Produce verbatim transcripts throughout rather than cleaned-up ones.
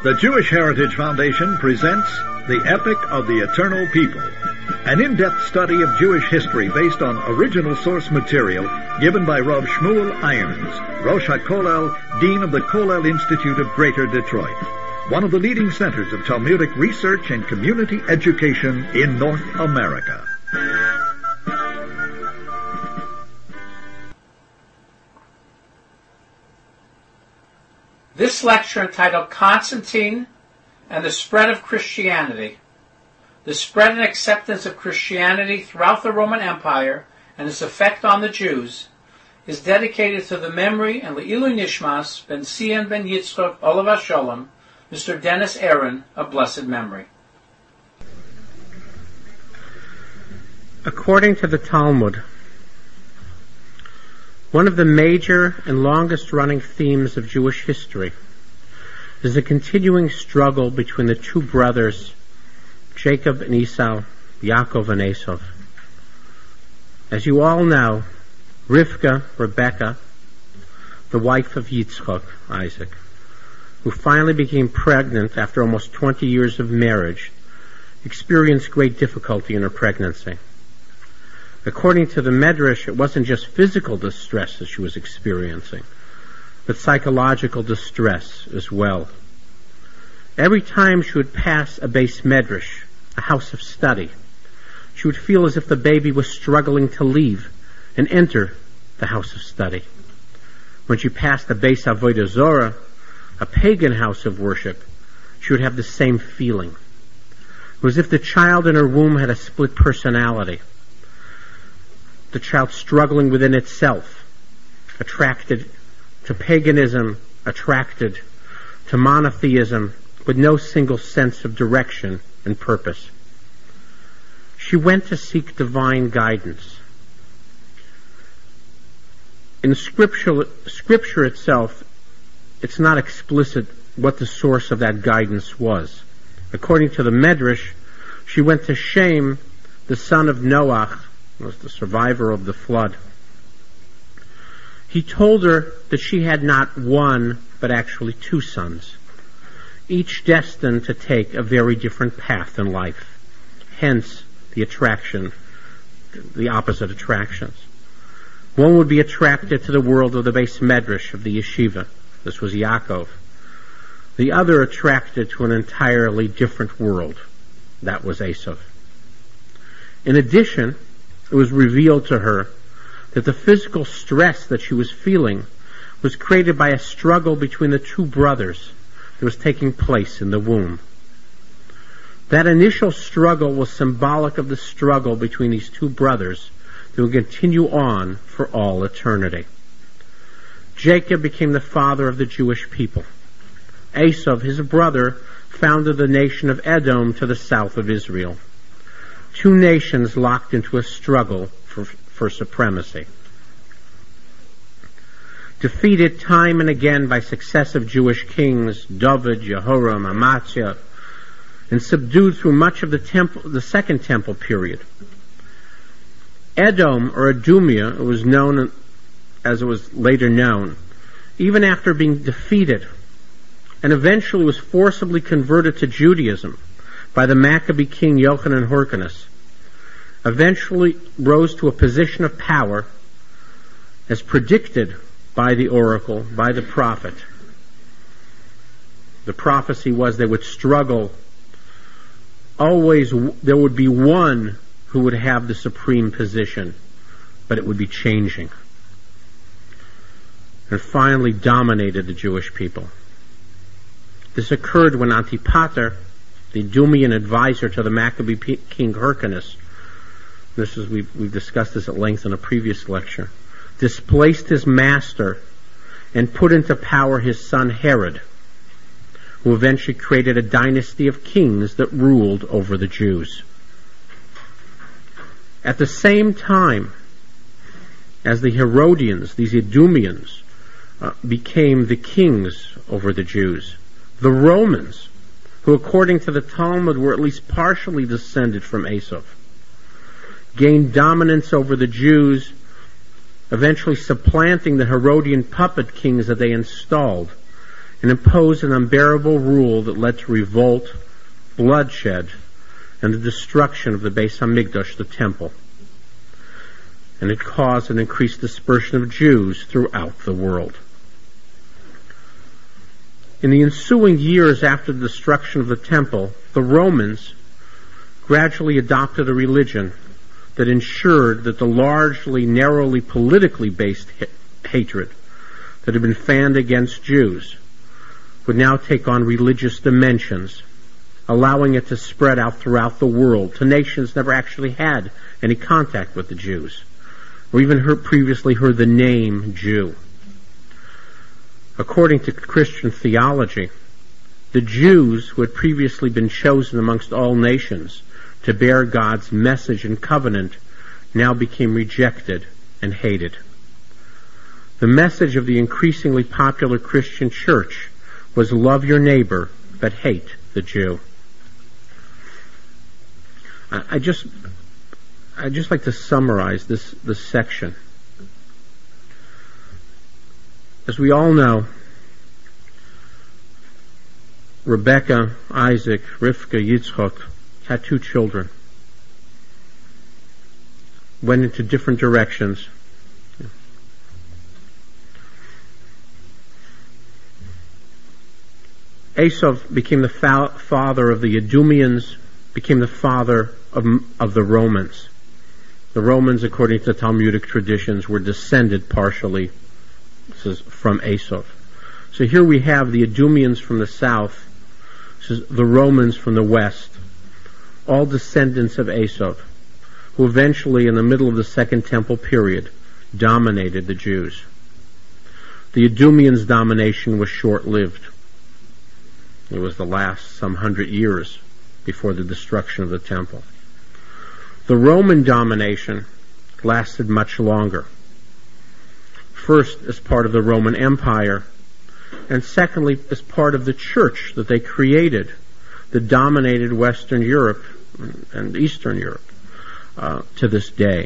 The Jewish Heritage Foundation presents The Epic of the Eternal People, an in-depth study of Jewish history based on original source material given by Rav Shmuel Irons, Rosh HaKollel, Dean of the Kollel Institute of Greater Detroit, one of the leading centers of Talmudic research and community education in North America. This lecture, entitled Constantine and the Spread of Christianity, the spread and acceptance of Christianity throughout the Roman Empire and its effect on the Jews, is dedicated to the memory and Le'ilu Nishmas Ben Sion Ben Yitzchok Olav HaSholem, Mister Dennis Aaron, of blessed memory. According to the Talmud, one of the major and longest-running themes of Jewish history is the continuing struggle between the two brothers, Jacob and Esau, Yaakov and Esav. As you all know, Rivka, Rebecca, the wife of Yitzchak, Isaac, who finally became pregnant after almost twenty years of marriage, experienced great difficulty in her pregnancy. According to the Medrash, it wasn't just physical distress that she was experiencing, but psychological distress as well. Every time she would pass a base Medrash, a house of study, she would feel as if the baby was struggling to leave and enter the house of study. When she passed the base Avodah Zorah, a pagan house of worship, she would have the same feeling. It was as if the child in her womb had a split personality. The child struggling within itself, attracted to paganism, attracted to monotheism, with no single sense of direction and purpose. She went to seek divine guidance. In scripture, scripture itself, it's not explicit what the source of that guidance was. According to the Medrash, she went to Shem, the son of Noach, was the survivor of the flood. He told her that she had not one, but actually two sons, each destined to take a very different path in life. Hence, the attraction, the opposite attractions. One would be attracted to the world of the base Medrash of the yeshiva. This was Yaakov. The other attracted to an entirely different world. That was Esav. In addition, it was revealed to her that the physical stress that she was feeling was created by a struggle between the two brothers that was taking place in the womb. That initial struggle was symbolic of the struggle between these two brothers that would continue on for all eternity. Jacob became the father of the Jewish people. Esav, his brother, founded the nation of Edom to the south of Israel. Two nations locked into a struggle for, for supremacy. Defeated time and again by successive Jewish kings, David, Jehoram, Amaziah, and subdued through much of the temple, the Second Temple period. Edom, or Idumea, it was known as it was later known, even after being defeated, and eventually was forcibly converted to Judaism by the Maccabee king Yochanan Hyrcanus, eventually rose to a position of power as predicted by the oracle, by the prophet. The prophecy was they would struggle. Always there would be one who would have the supreme position, but it would be changing. And finally dominated the Jewish people. This occurred when Antipater, the Idumean advisor to the Maccabee king Hyrcanus, this is we've, we've discussed this at length in a previous lecture, displaced his master and put into power his son Herod, who eventually created a dynasty of kings that ruled over the Jews. At the same time as the Herodians, these Idumeans, uh, became the kings over the Jews, the Romans, who according to the Talmud were at least partially descended from Esav, gained dominance over the Jews, eventually supplanting the Herodian puppet kings that they installed and imposed an unbearable rule that led to revolt, bloodshed, and the destruction of the Beis Hamikdash, the temple. And it caused an increased dispersion of Jews throughout the world. In the ensuing years after the destruction of the temple, the Romans gradually adopted a religion that ensured that the largely narrowly politically based ha- hatred that had been fanned against Jews would now take on religious dimensions, allowing it to spread out throughout the world to nations never actually had any contact with the Jews, or even heard, previously heard the name Jew. According to Christian theology, the Jews who had previously been chosen amongst all nations to bear God's message and covenant now became rejected and hated. The message of the increasingly popular Christian church was love your neighbor, but hate the Jew. I, I just, I'd just like to summarize this, this section. As we all know, Rebecca, Isaac, Rivka, Yitzchak had two children, went into different directions. Esav became the fa- father of the Edomians, became the father of, of the Romans. The Romans, according to Talmudic traditions, were descended partially this is from Esav. So here we have the Edomians from the south, this is the Romans from the west, all descendants of Esav, who eventually, in the middle of the Second Temple period, dominated the Jews. The Edomians' domination was short-lived. It was the last some hundred years before the destruction of the temple. The Roman domination lasted much longer. First, as part of the Roman Empire, and secondly, as part of the church that they created that dominated Western Europe and Eastern Europe uh, to this day.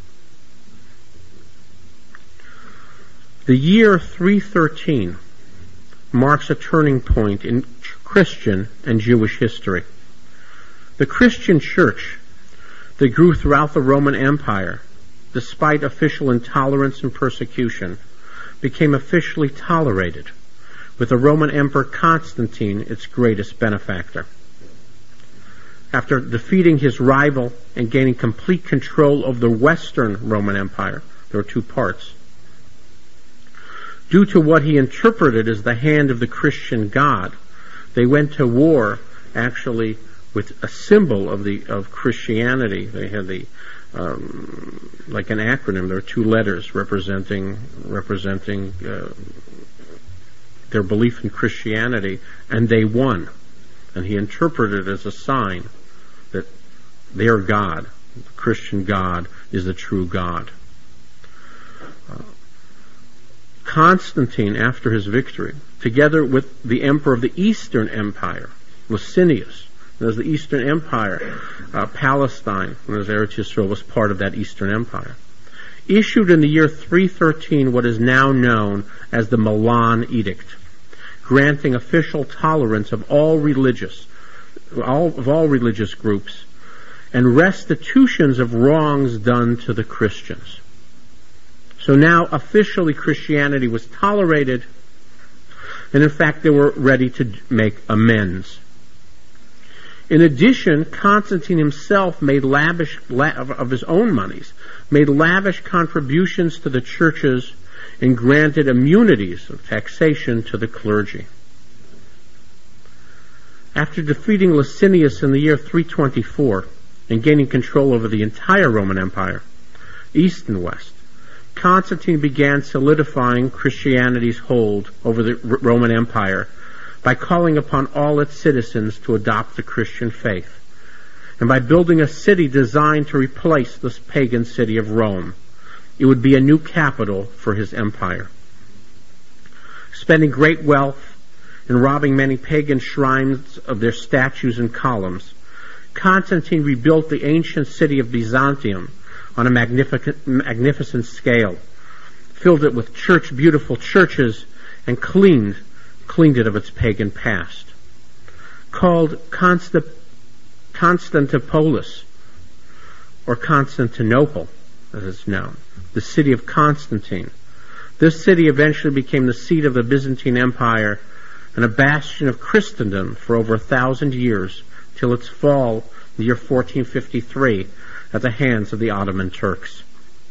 The year three thirteen marks a turning point in Christian and Jewish history. The Christian church that grew throughout the Roman Empire, despite official intolerance and persecution, became officially tolerated, with the Roman Emperor Constantine its greatest benefactor. After defeating his rival and gaining complete control of the Western Roman Empire, there were two parts, due to what he interpreted as the hand of the Christian God, they went to war actually with a symbol of the of Christianity. They had the um, like an acronym. There were two letters representing representing uh, their belief in Christianity, and they won. And he interpreted it as a sign that their God, the Christian God, is the true God. Uh, Constantine, after his victory, together with the emperor of the Eastern Empire, Licinius, there's the Eastern Empire, uh, Palestine, and as Eretz Yisrael was part of that Eastern Empire, issued in the year three thirteen what is now known as the Milan Edict, granting official tolerance of all religious, all, of all religious groups, and restitutions of wrongs done to the Christians. So now officially Christianity was tolerated, and in fact they were ready to make amends. In addition, Constantine himself made lavish, of his own monies, made lavish contributions to the churches and granted immunities of taxation to the clergy. After defeating Licinius in the year three twenty-four and gaining control over the entire Roman Empire, east and west, Constantine began solidifying Christianity's hold over the Roman Empire by calling upon all its citizens to adopt the Christian faith, and by building a city designed to replace this pagan city of Rome. It would be a new capital for his empire. Spending great wealth and robbing many pagan shrines of their statues and columns, Constantine rebuilt the ancient city of Byzantium on a magnificent, magnificent scale, filled it with church, beautiful churches, and cleaned cleaned it of its pagan past. Called Consta- Constantinopolis, or Constantinople, as it's known, the city of Constantine. This city eventually became the seat of the Byzantine Empire and a bastion of Christendom for over a thousand years, till its fall in the year fourteen fifty-three at the hands of the Ottoman Turks.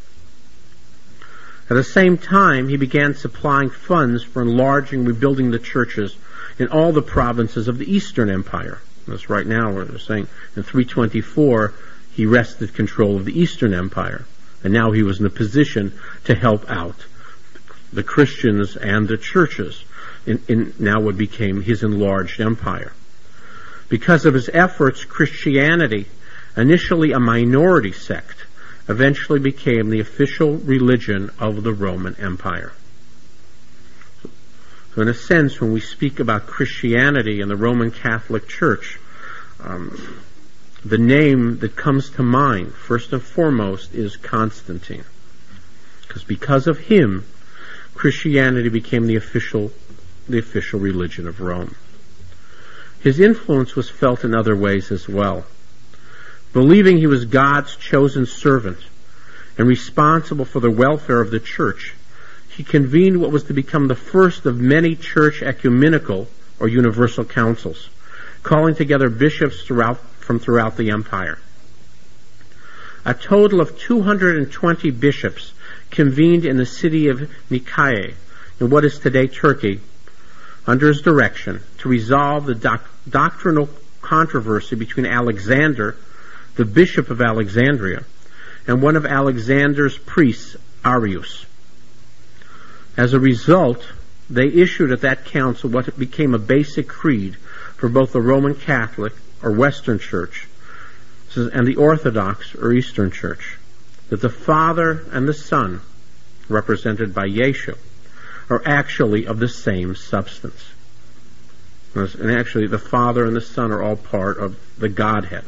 At the same time, he began supplying funds for enlarging and rebuilding the churches in all the provinces of the Eastern Empire. That's right now where they're saying in three twenty-four he wrested control of the Eastern Empire, and now he was in a position to help out the Christians and the churches in, in now what became his enlarged empire. Because of his efforts, Christianity, initially a minority sect, eventually became the official religion of the Roman Empire. So in a sense, when we speak about Christianity and the Roman Catholic Church, um, the name that comes to mind, first and foremost, is Constantine. Because because of him, Christianity became the official, the official religion of Rome. His influence was felt in other ways as well. Believing he was God's chosen servant and responsible for the welfare of the church, he convened what was to become the first of many church ecumenical or universal councils, calling together bishops throughout, from throughout the empire. A total of two hundred twenty bishops convened in the city of Nicaea, in what is today Turkey, under his direction, to resolve the doc- doctrinal controversy between Alexander, the bishop of Alexandria, and one of Alexander's priests, Arius. As a result, they issued at that council what became a basic creed for both the Roman Catholic, or Western Church, and the Orthodox, or Eastern Church, that the Father and the Son, represented by Yeshu, are actually of the same substance. And actually, the Father and the Son are all part of the Godhead.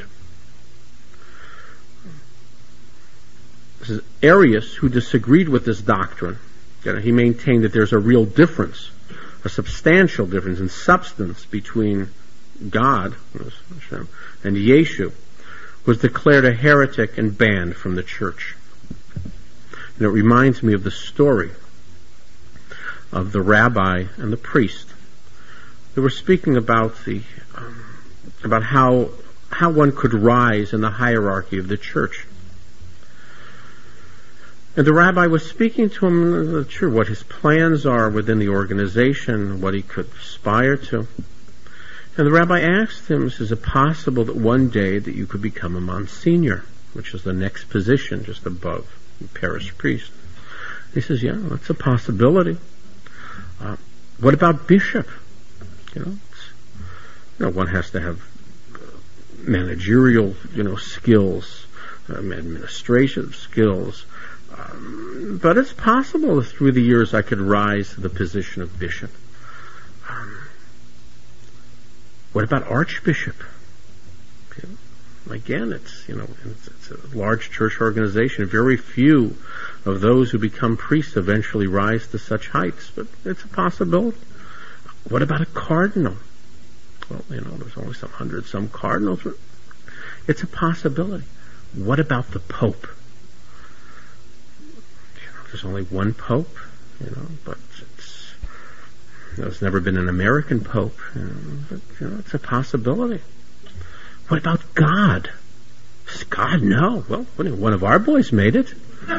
This is Arius, who disagreed with this doctrine. He maintained that there's a real difference, a substantial difference in substance between God and Yeshu, was declared a heretic and banned from the church. And it reminds me of the story of the rabbi and the priest. They were speaking about the um, about how how one could rise in the hierarchy of the church. And the rabbi was speaking to him, sure, what his plans are within the organization, what he could aspire to. And the rabbi asked him, is it possible that one day that you could become a Monsignor, which is the next position just above the parish priest? He says, yeah, that's a possibility. Uh, what about bishop? You know, you know, one has to have managerial, you know, skills, um, administrative skills. Um, but it's possible that through the years I could rise to the position of bishop. Um, what about archbishop? You know, again, it's you know it's, it's a large church organization. Very few of those who become priests eventually rise to such heights, but it's a possibility. What about a cardinal? Well, you know, there's only some hundred, some cardinals. It's a possibility. What about the Pope? There's only one pope, you know, but it's, there's never been an American pope, you know, but, you know, it's a possibility. What about God? Does God know? Well, one of our boys made it.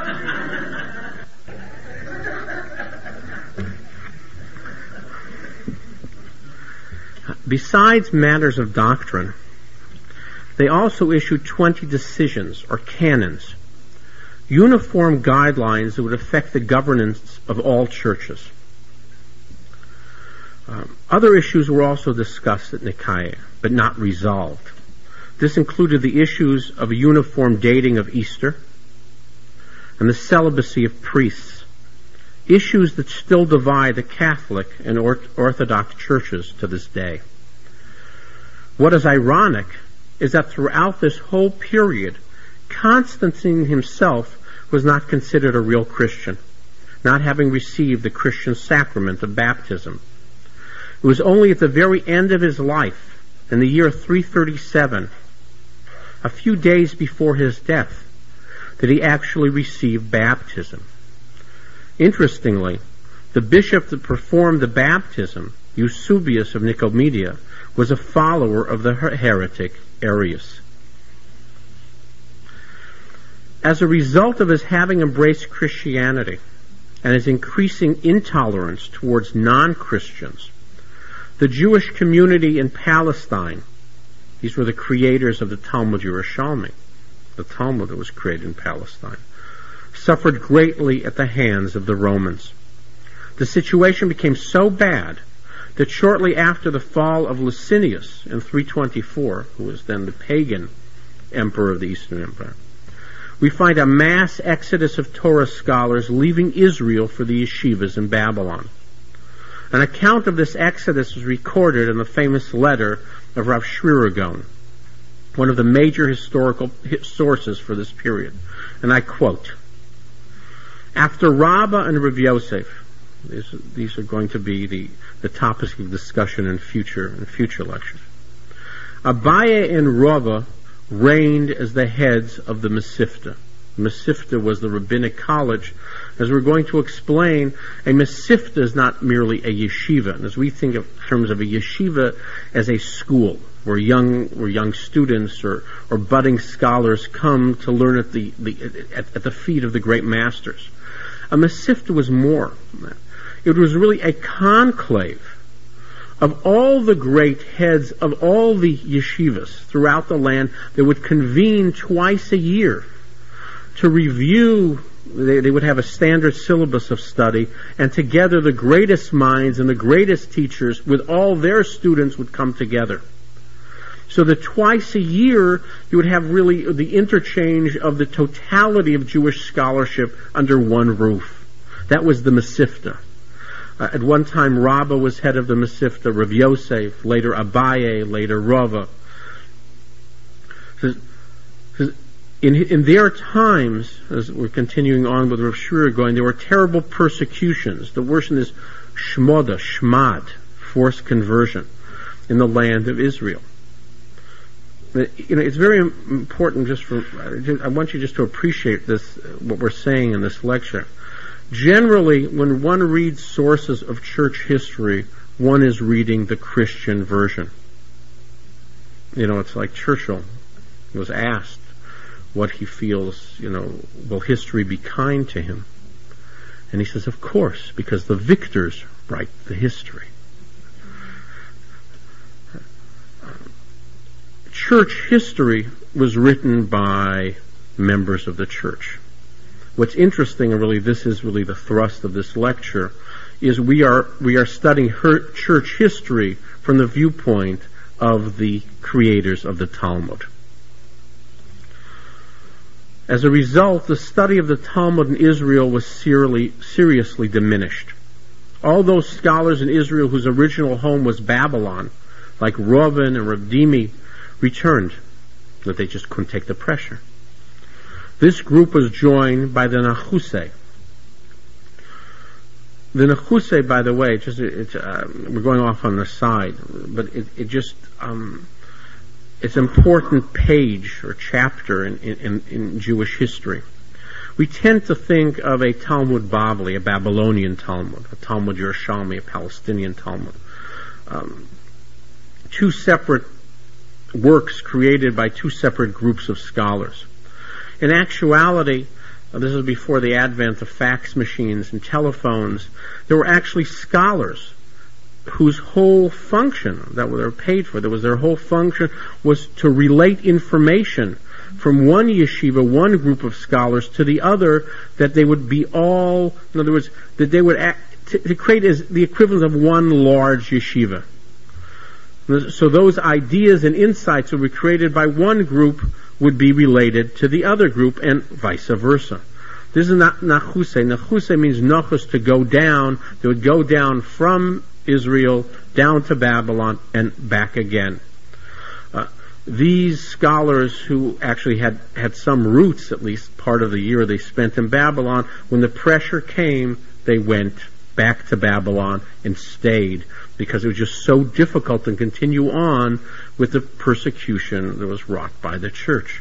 Besides matters of doctrine, they also issued twenty decisions, or canons, uniform guidelines that would affect the governance of all churches. Um, other issues were also discussed at Nicaea, but not resolved. This included the issues of a uniform dating of Easter and the celibacy of priests, issues that still divide the Catholic and Orthodox churches to this day. What is ironic is that throughout this whole period, Constantine himself was not considered a real Christian, not having received the Christian sacrament of baptism. It was only at the very end of his life, in the year three thirty-seven, a few days before his death, that he actually received baptism. Interestingly, the bishop that performed the baptism, Eusebius of Nicomedia, was a follower of the heretic Arius. As a result of his having embraced Christianity and his increasing intolerance towards non-Christians, the Jewish community in Palestine, these were the creators of the Talmud Yerushalmi, the Talmud that was created in Palestine, suffered greatly at the hands of the Romans. The situation became so bad that shortly after the fall of Licinius in three twenty-four, who was then the pagan emperor of the Eastern Empire, we find a mass exodus of Torah scholars leaving Israel for the yeshivas in Babylon. An account of this exodus is recorded in the famous letter of Rav Shmuel Gaon, one of the major historical sources for this period. And I quote, "After Rabbah and Rav Yosef," these, these are going to be the, the topics of discussion in future in future lectures, "Abaye and Rava reigned as the heads of the Mesivta." Mesivta was the rabbinic college. As we're going to explain, a Mesivta is not merely a yeshiva. And as we think of terms of a yeshiva as a school where young where young students or, or budding scholars come to learn at the, the at, at the feet of the great masters, a Mesivta was more than that. It was really a conclave of all the great heads of all the yeshivas throughout the land that would convene twice a year to review. They, they would have a standard syllabus of study, and together the greatest minds and the greatest teachers with all their students would come together. So that twice a year you would have really the interchange of the totality of Jewish scholarship under one roof. That was the Mesivta. Uh, at one time, Rabbah was head of the Mesivta, Rav Yosef, later Abaye, later Rava. In, in their times, as we're continuing on with Rav Shmuel going, there were terrible persecutions. The worst in this shmoda, shmad, forced conversion in the land of Israel. You know, it's very important just for, I want you just to appreciate this, what we're saying in this lecture. Generally, when one reads sources of church history, one is reading the Christian version. You know, it's like Churchill was asked what he feels, you know, will history be kind to him? And he says, of course, because the victors write the history. Church history was written by members of the church. What's interesting, and really this is really the thrust of this lecture, is we are we are studying her church history from the viewpoint of the creators of the Talmud. As a result, the study of the Talmud in Israel was seriously, seriously diminished. All those scholars in Israel whose original home was Babylon, like Rovin and Reb Dimi, returned, that they just couldn't take the pressure. This group was joined by the Nachusei. The Nachusei, by the way, just it's, uh, we're going off on the side, but it, it just um, it's an important page or chapter in, in, in Jewish history. We tend to think of a Talmud Bavli, a Babylonian Talmud, a Talmud Yerushalmi, a Palestinian Talmud. Um, two separate works created by two separate groups of scholars. In actuality, this is before the advent of fax machines and telephones, there were actually scholars whose whole function, that they were paid for, that was their whole function, was to relate information from one yeshiva, one group of scholars, to the other, that they would be all, in other words, that they would act, to, to create as the equivalent of one large yeshiva. So those ideas and insights that were created by one group would be related to the other group, and vice versa. This is not Nachusei. Nachusei means Nachus, to go down. They would go down from Israel down to Babylon and back again. Uh, these scholars who actually had, had some roots, at least part of the year they spent in Babylon, when the pressure came, they went back to Babylon and stayed because it was just so difficult to continue on with the persecution that was wrought by the church.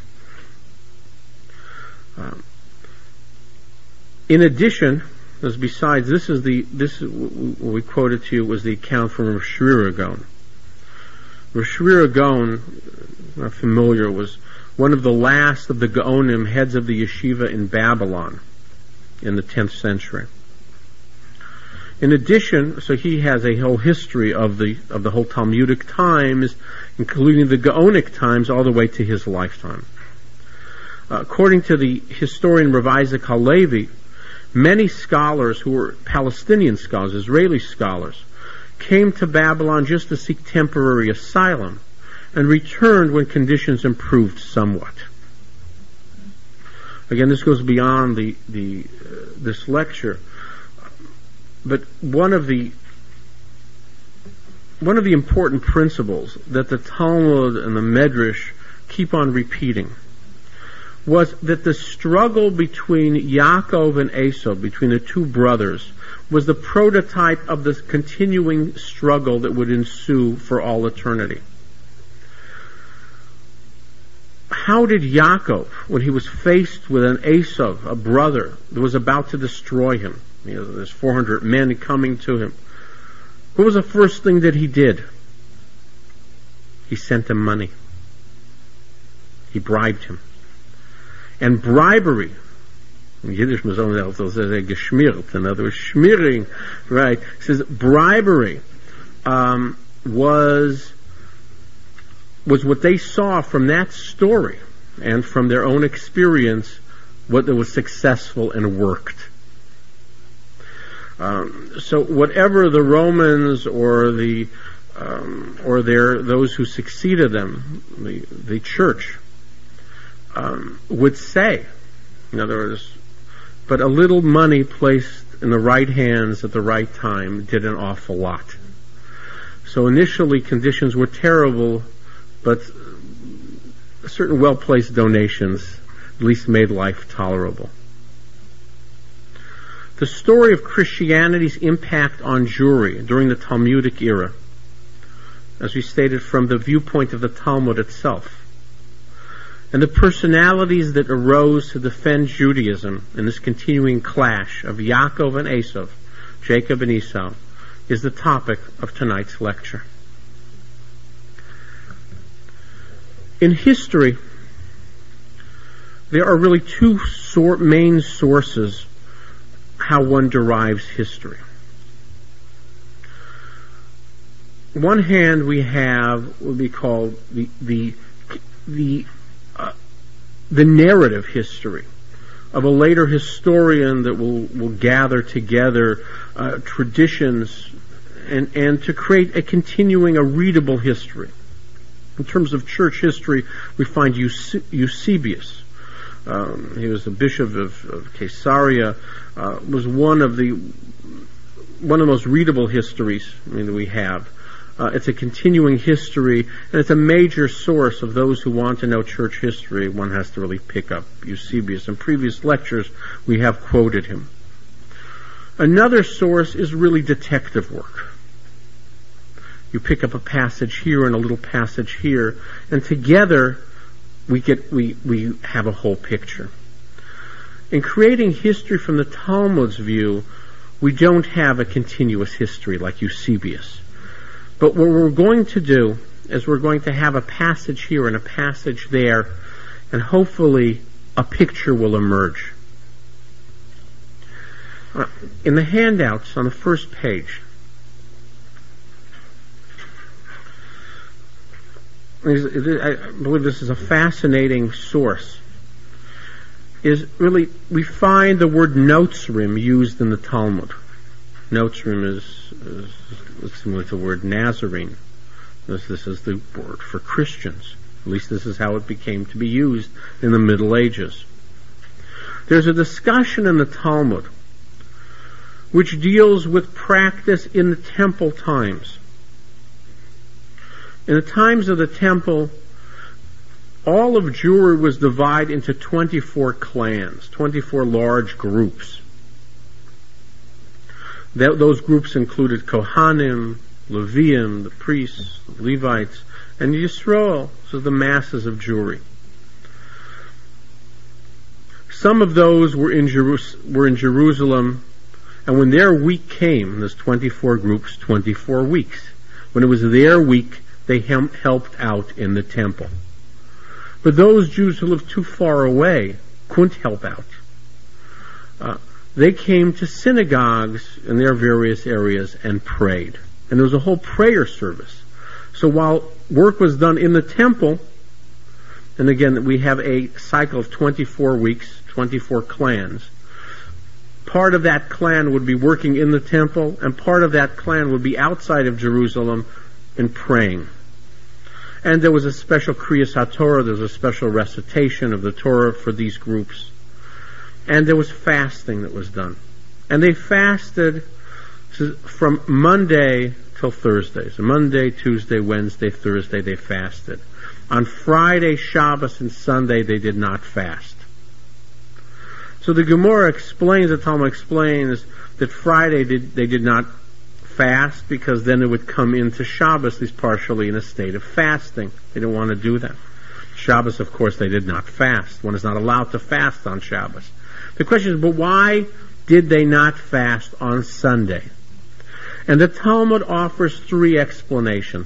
Um, in addition, as besides, this is the this is what we quoted to you was the account from Rosh Gaon. Rosh Gaon, not familiar, was one of the last of the Gaonim, heads of the yeshiva in Babylon in the tenth century. In addition, so he has a whole history of the of the whole Talmudic times, including the Gaonic times, all the way to his lifetime. Uh, according to the historian Rav Isaac Halevi, many scholars who were Palestinian scholars, Israeli scholars, came to Babylon just to seek temporary asylum and returned when conditions improved somewhat. Again, this goes beyond the the uh, this lecture, but one of the one of the important principles that the Talmud and the Medrash keep on repeating was that the struggle between Yaakov and Esau, between the two brothers, was the prototype of this continuing struggle that would ensue for all eternity. How did Yaakov, when he was faced with an Esau, a brother that was about to destroy him, you know, there's four hundred men coming to him, what was the first thing that he did? He sent him money. He bribed him. And bribery, in Yiddish, man says geschmiert, in other words, schmiering, right? It says bribery um, was was what they saw from that story and from their own experience, what that was successful and worked. Um, so whatever the Romans or the um, or their those who succeeded them, the the church, um, would say, in other words, but a little money placed in the right hands at the right time did an awful lot. So initially conditions were terrible, but certain well-placed donations at least made life tolerable. The story of Christianity's impact on Jewry during the Talmudic era, as we stated, from the viewpoint of the Talmud itself, and the personalities that arose to defend Judaism in this continuing clash of Yaakov and Esau, Jacob and Esau, is the topic of tonight's lecture. In history, there are really two sor- main sources how one derives history. One hand, we have what we call the the the uh, the narrative history of a later historian that will will gather together uh, traditions and and to create a continuing, a readable history. In terms of church history, we find Euse- Eusebius. Um, he was the bishop of, of Caesarea. Uh, was one of the one of the most readable histories I mean, that we have. Uh, it's a continuing history, and it's a major source of those who want to know church history. One has to really pick up Eusebius. In previous lectures, we have quoted him. Another source is really detective work. You pick up a passage here and a little passage here, and together we get we we have a whole picture. In creating history from the Talmud's view, we don't have a continuous history like Eusebius. But what we're going to do is we're going to have a passage here and a passage there, and hopefully a picture will emerge. Uh, in the handouts on the first page, I believe this is a fascinating source, is really, we find the word notzrim used in the Talmud. Notzrim is, is similar to the word Nazarene. This, this is the word for Christians. At least this is how it became to be used in the Middle Ages. There's a discussion in the Talmud which deals with practice in the temple times. In the times of the temple, all of Jewry was divided into twenty-four clans, twenty-four large groups. That, those groups included Kohanim, Leviim, the priests, the Levites, and Yisrael, so the masses of Jewry. Some of those were in, Jerus- were in Jerusalem, and when their week came, there's twenty-four groups, twenty-four weeks. When it was their week, they hem- helped out in the temple. But those Jews who lived too far away couldn't help out. Uh, they came to synagogues in their various areas and prayed. And there was a whole prayer service. So while work was done in the temple, and again, we have a cycle of twenty-four weeks, twenty-four clans. Part of that clan would be working in the temple, and part of that clan would be outside of Jerusalem and praying. And there was a special Kriyas HaTorah, there was a special recitation of the Torah for these groups. And there was fasting that was done. And they fasted from Monday till Thursday. So Monday, Tuesday, Wednesday, Thursday, they fasted. On Friday, Shabbos, and Sunday, they did not fast. So the Gemara explains, the Talmud explains, that Friday did, they did not fast because then it would come into Shabbos, at least partially, in a state of fasting. They didn't want to do that. Shabbos, of course, they did not fast. One is not allowed to fast on Shabbos. The question is, but why did they not fast on Sunday? And the Talmud offers three explanations.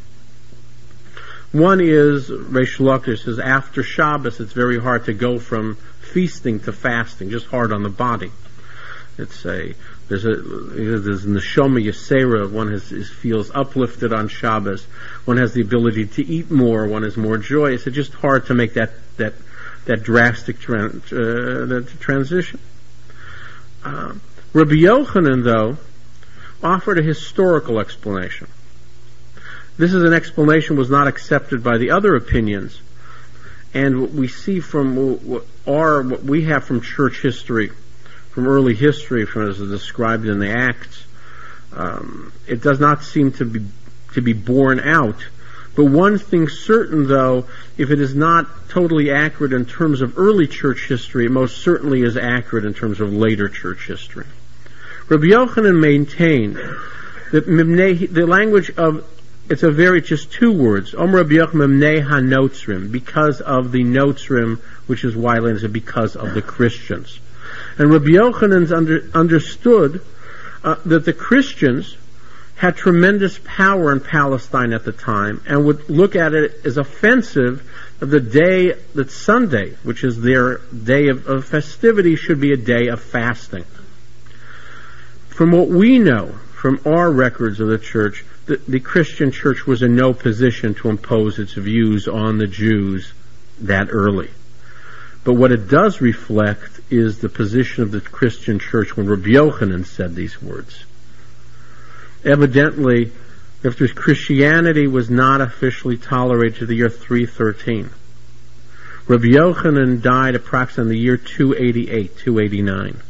One is, Reish Lakish says, after Shabbos, it's very hard to go from feasting to fasting, just hard on the body. It's a there's a there's neshama yesera. One has is, feels uplifted on Shabbos. One has the ability to eat more. One is more joyous. It's just hard to make that that that drastic tran, uh, that transition. Uh, Rabbi Yochanan, though, offered a historical explanation. This is an explanation was not accepted by the other opinions, and what we see from what our what we have from church history, from early history, from as described in the Acts, um, it does not seem to be to be borne out. But one thing certain, though, if it is not totally accurate in terms of early church history, it most certainly is accurate in terms of later church history. Rabbi Yochanan maintained that the language of it's a very, just two words. Om Rabbi Yochanan Mimnei HaNotzrim, because of the Notzrim, which is why it is because of the Christians. And Rabbi Yochanan under, understood uh, that the Christians had tremendous power in Palestine at the time and would look at it as offensive of the day that Sunday, which is their day of, of festivity, should be a day of fasting. From what we know from our records of the church, the, the Christian church was in no position to impose its views on the Jews that early. But what it does reflect is the position of the Christian church when Rabbi Yochanan said these words. Evidently, if there's Christianity was not officially tolerated to the year three thirteen. Rabbi Yochanan died approximately in the year two eighty-eight, two eighty-nine.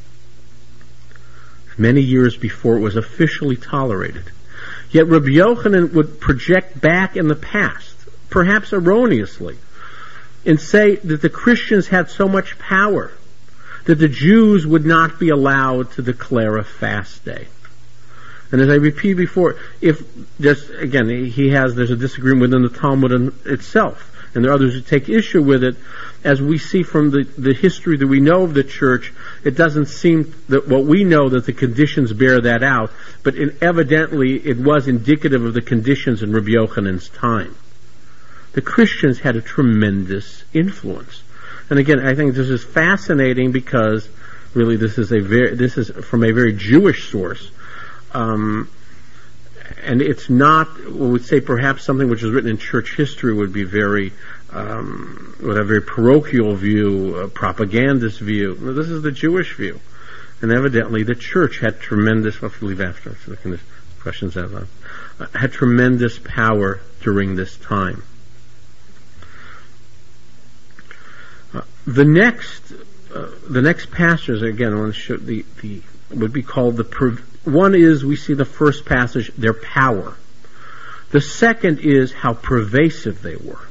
Many years before it was officially tolerated. Yet Rabbi Yochanan would project back in the past, perhaps erroneously, and say that the Christians had so much power that the Jews would not be allowed to declare a fast day. And as I repeated before, if there's, again, he has, there's a disagreement within the Talmud in itself, and there are others who take issue with it. As we see from the, the history that we know of the church, it doesn't seem that what we know that the conditions bear that out, but in, evidently it was indicative of the conditions in Rabbi Yochanan's time. The Christians had a tremendous influence. And again, I think this is fascinating because really this is a very, this is from a very Jewish source. Um, and it's not, we would say perhaps something which is written in church history would be very, um, would have a very parochial view, a propagandist view. No, this is the Jewish view. And evidently the church had tremendous, well, if we leave after, so the questions out loud, uh, had tremendous power during this time. Uh, the next, uh, the next passage, again, I want to show the, the, would be called the, prov- one is, we see the first passage, their power. The second is how pervasive they were.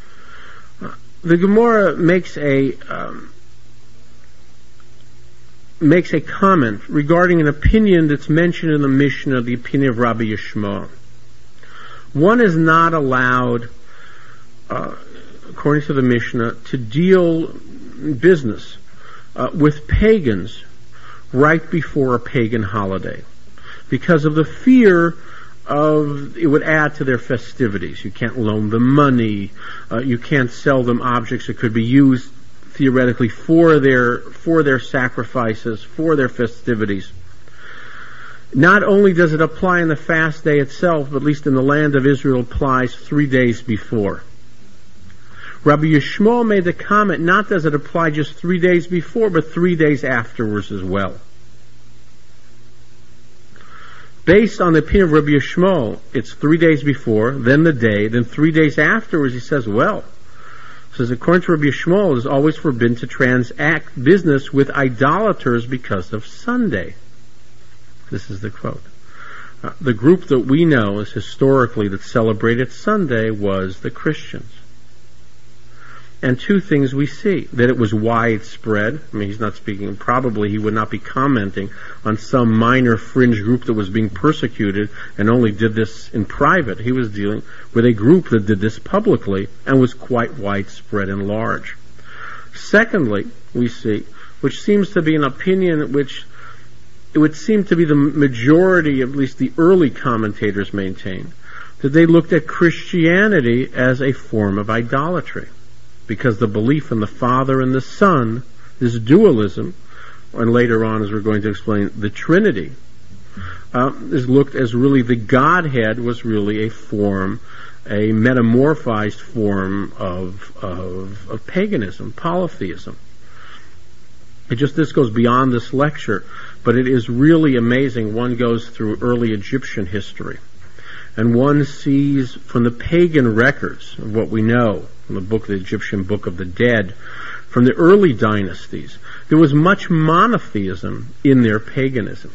Uh, the Gemara makes a, um, makes a comment regarding an opinion that's mentioned in the Mishnah, the opinion of Rabbi Yishmael. One is not allowed, uh, according to the Mishnah, to deal business uh, with pagans right before a pagan holiday, because of the fear of it would add to their festivities. You can't loan them money, uh, you can't sell them objects that could be used theoretically for their for their sacrifices, for their festivities. Not only does it apply in the fast day itself, but at least in the land of Israel, applies three days before. Rabbi Yishmael made the comment, not does it apply just three days before, but three days afterwards as well. Based on the opinion of Rabbi Yishmael, it's three days before, then the day, then three days afterwards. He says, well, says according to Rabbi Yishmael, it is always forbidden to transact business with idolaters because of Sunday. This is the quote. Uh, the group that we know as historically that celebrated Sunday was the Christians. And two things we see, that it was widespread. I mean, he's not speaking, probably he would not be commenting on some minor fringe group that was being persecuted and only did this in private. He was dealing with a group that did this publicly and was quite widespread and large. Secondly, we see, which seems to be an opinion which it would seem to be the majority, at least the early commentators maintain, that they looked at Christianity as a form of idolatry. Because the belief in the Father and the Son, this dualism, and later on, as we're going to explain, the Trinity, uh, is looked as really the Godhead was really a form, a metamorphized form of, of, of paganism, polytheism. It just, this goes beyond this lecture, but it is really amazing. One goes through early Egyptian history, and one sees from the pagan records of what we know, from the book, the Egyptian Book of the Dead, from the early dynasties, there was much monotheism in their paganism.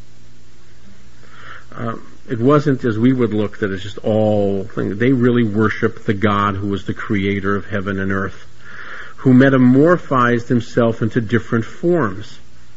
Uh, it wasn't as we would look that it's just all things. They really worshiped the God who was the creator of heaven and earth, who metamorphized himself into different forms.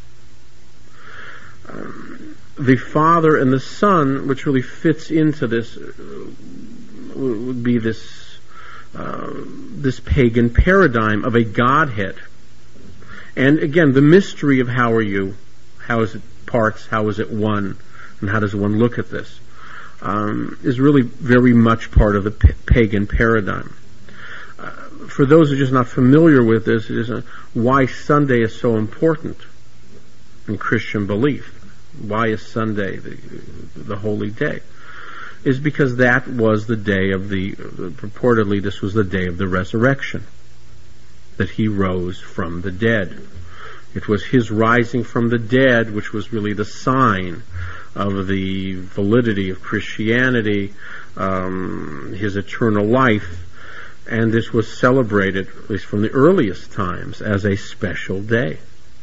Um, the Father and the Son, which really fits into this, uh, would be this Uh, this pagan paradigm of a Godhead. And again, the mystery of how are you, how is it parts, how is it one, and how does one look at this, um, is really very much part of the p- pagan paradigm. Uh, for those who are just not familiar with this, it is a, why Sunday is so important in Christian belief. Why is Sunday the, the holy day? Is because that was the day of the, purportedly this was the day of the resurrection, that he rose from the dead. It was his rising from the dead which was really the sign of the validity of Christianity, um, his eternal life, and this was celebrated, at least from the earliest times, as a special day.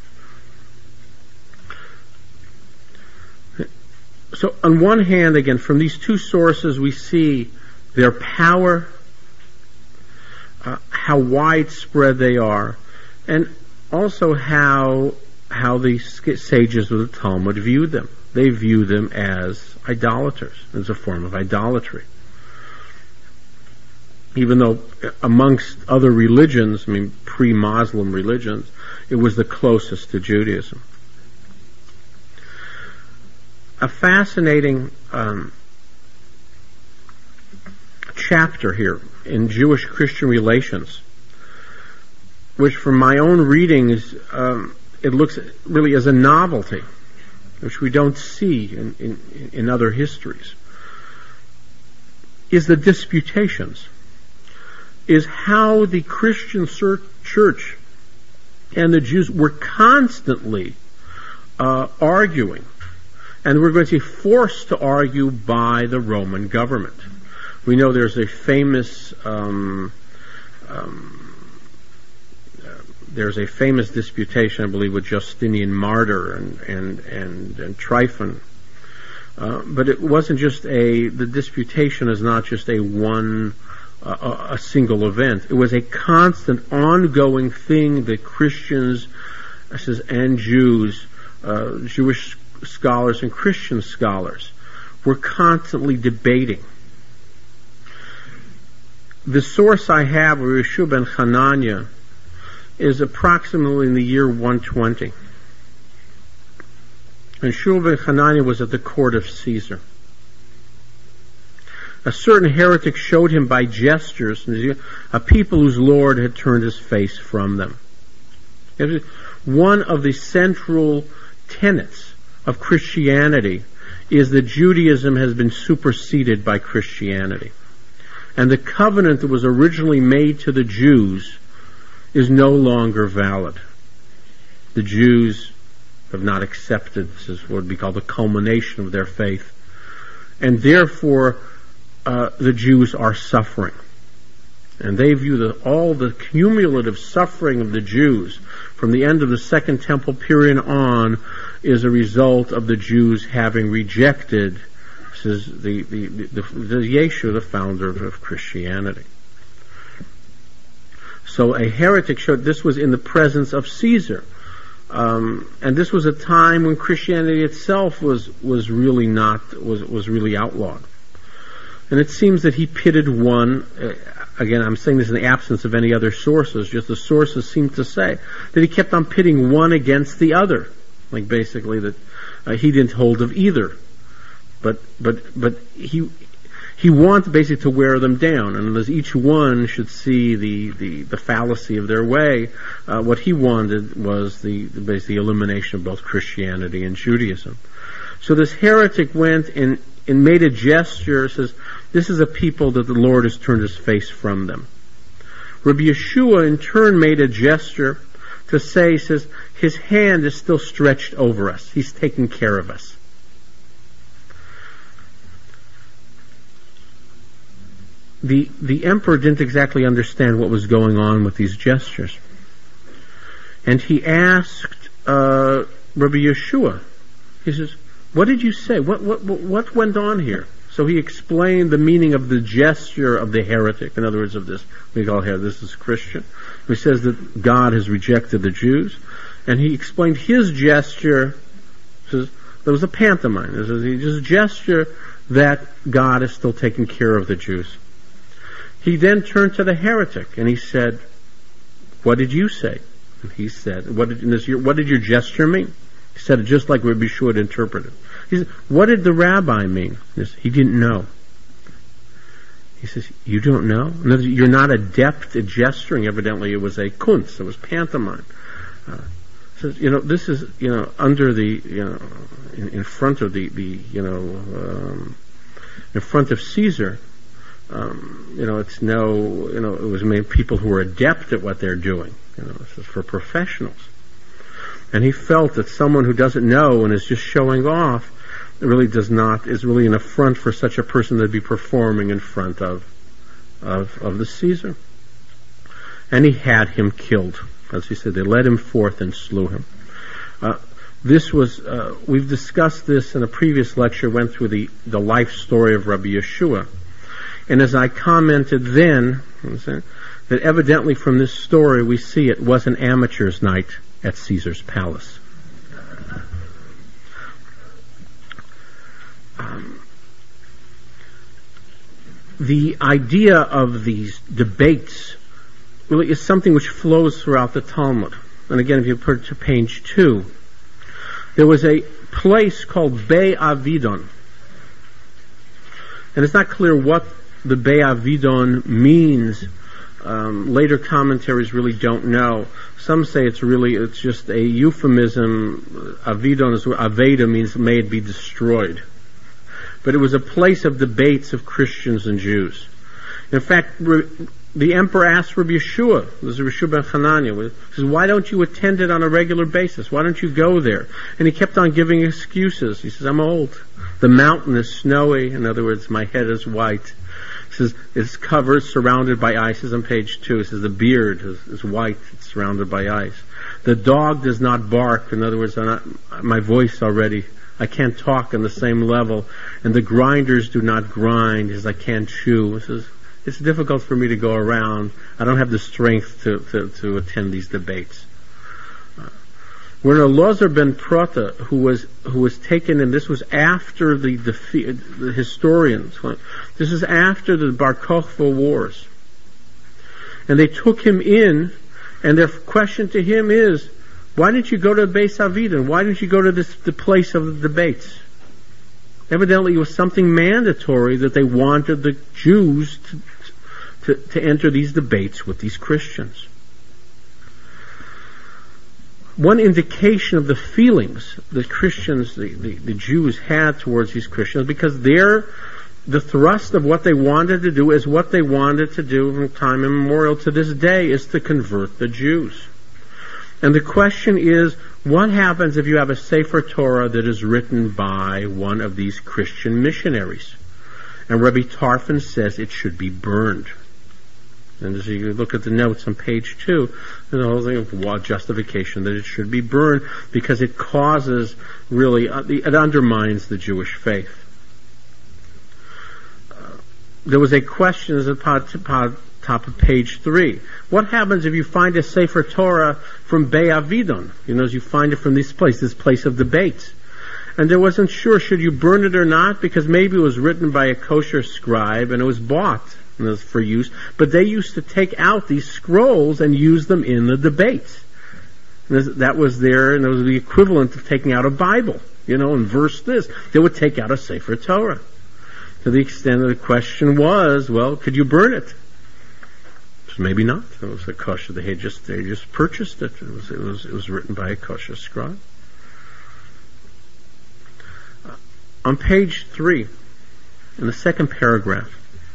So on one hand, again, from these two sources we see their power, uh, how widespread they are, and also how how the sages of the Talmud viewed them. They view them as idolaters, as a form of idolatry. Even though amongst other religions, I mean pre-Muslim religions, it was the closest to Judaism. A fascinating um, chapter here in Jewish-Christian relations, which from my own readings, um, it looks really as a novelty, which we don't see in, in, in other histories, is the disputations, is how the Christian church and the Jews were constantly uh, arguing. And we're going to be forced to argue by the Roman government. We know there's a famous, um, um, uh, there's a famous disputation, I believe, with Justinian Martyr and and and, and Tryphon. Uh, but it wasn't just a. The disputation is not just a one, uh, a single event. It was a constant, ongoing thing that Christians and Jews uh, Jewish scholars and Christian scholars were constantly debating. The source I have of Yeshua ben Hananiah is approximately in the year one twenty. And Yeshua ben Hananiah was at the court of Caesar. A certain heretic showed him by gestures a people whose Lord had turned his face from them. One of the central tenets of Christianity is that Judaism has been superseded by Christianity. And the covenant that was originally made to the Jews is no longer valid. The Jews have not accepted, this is what would be called the culmination of their faith. And therefore, uh, the Jews are suffering. And they view the, all the cumulative suffering of the Jews from the end of the Second Temple period on is a result of the Jews having rejected this is the, the, the, the, the Yeshua, the founder of, of Christianity. So a heretic showed this was in the presence of Caesar. Um, and this was a time when Christianity itself was, was really not, was, was really outlawed. And it seems that he pitted one, uh, again, I'm saying this in the absence of any other sources, just the sources seem to say that he kept on pitting one against the other. Like basically that uh, he didn't hold of either. But, but, but he, he wanted basically to wear them down. And as each one should see the, the, the fallacy of their way, uh, what he wanted was the, the basically elimination of both Christianity and Judaism. So this heretic went and, and made a gesture, says, this is a people that the Lord has turned his face from them. Rabbi Yeshua in turn made a gesture to say, he says, his hand is still stretched over us. He's taking care of us. The, the emperor didn't exactly understand what was going on with these gestures. And he asked uh, Rabbi Yeshua, he says, what did you say? What, what, what went on here? So he explained the meaning of the gesture of the heretic. In other words, of this, we call here, this is Christian. He says that God has rejected the Jews. And he explained his gesture, says, there was a pantomime. There was a gesture that God is still taking care of the Jews. He then turned to the heretic and he said, what did you say? And he said, what did, this, your, what did your gesture mean? He said it just like Rabbi Yeshua interpreted. He said, what did the rabbi mean? He, said, he didn't know. He says, you don't know? In other words, you're not adept at gesturing. Evidently it was a kunst, it was pantomime. Uh, says, you know, this is, you know, under the, you know, in, in front of the, the you know, um, in front of Caesar, um, you know, it's no, you know, it was made people who were adept at what they're doing. You know, this is for professionals. And he felt that someone who doesn't know and is just showing off really does not, is really an affront for such a person to be performing in front of, of, of the Caesar. And he had him killed. As he said, they led him forth and slew him. Uh, this was, uh, we've discussed this in a previous lecture, went through the, the life story of Rabbi Yeshua. And as I commented then, that evidently from this story we see it was an amateur's night at Caesar's palace. Um, the idea of these debates really is something which flows throughout the Talmud. And again, if you put it to page two, there was a place called Bei Avidon. And it's not clear what the Bei Avidon means. Um, later commentaries really don't know. Some say it's really, it's just a euphemism. Avidon is, Aveda means may it be destroyed. But it was a place of debates of Christians and Jews. In fact, the emperor asked Rabbi Yeshua, this is Yeshua ben Hananiah, he says, why don't you attend it on a regular basis? Why don't you go there? And he kept on giving excuses. He says, I'm old. The mountain is snowy. In other words, my head is white. He says, it's covered, surrounded by ice. This is on page two. He says, the beard is, is white. It's surrounded by ice. The dog does not bark. In other words, I'm not, my voice already, I can't talk on the same level. And the grinders do not grind. He says, I can't chew. He says, it's difficult for me to go around. I don't have the strength to, to, to attend these debates. Uh, When Elazar ben Prota, who was who was taken in, this was after the defeat, the historians, this is after the Bar Kokhba wars, and they took him in, and their question to him is, why didn't you go to Beis Avidon? Why didn't you go to this the place of the debates? Evidently, it was something mandatory that they wanted the Jews to, to, to enter these debates with these Christians. One indication of the feelings that Christians, the, the, the Jews had towards these Christians, because they're, the thrust of what they wanted to do is what they wanted to do from time immemorial to this day, is to convert the Jews. And the question is, what happens if you have a Sefer Torah that is written by one of these Christian missionaries? And Rabbi Tarfon says it should be burned. And as you look at the notes on page two, there's a whole thing of justification that it should be burned because it causes, really, uh, it undermines the Jewish faith. Uh, there was a question at the top of page three. What happens if you find a Sefer Torah from Beis Avidon? You know, as you find it from this place, this place of debate. And they wasn't sure, should you burn it or not, because maybe it was written by a kosher scribe and it was bought for use, but they used to take out these scrolls and use them in the debates. And that was there, and it was the equivalent of taking out a Bible, you know, and verse this. They would take out a Sefer Torah. To the extent that the question was, well, could you burn it? So maybe not. It was a kosher. They had just they just purchased it. It was it was it was written by a kosher scribe. Uh, on page three, in the second paragraph,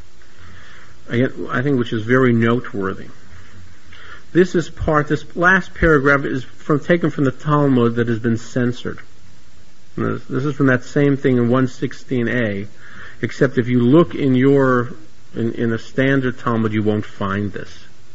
I think which is very noteworthy. This is part, this last paragraph is from taken from the Talmud that has been censored. This, this is from that same thing in one sixteen a, except if you look in your, in, in a standard Talmud, you won't find this.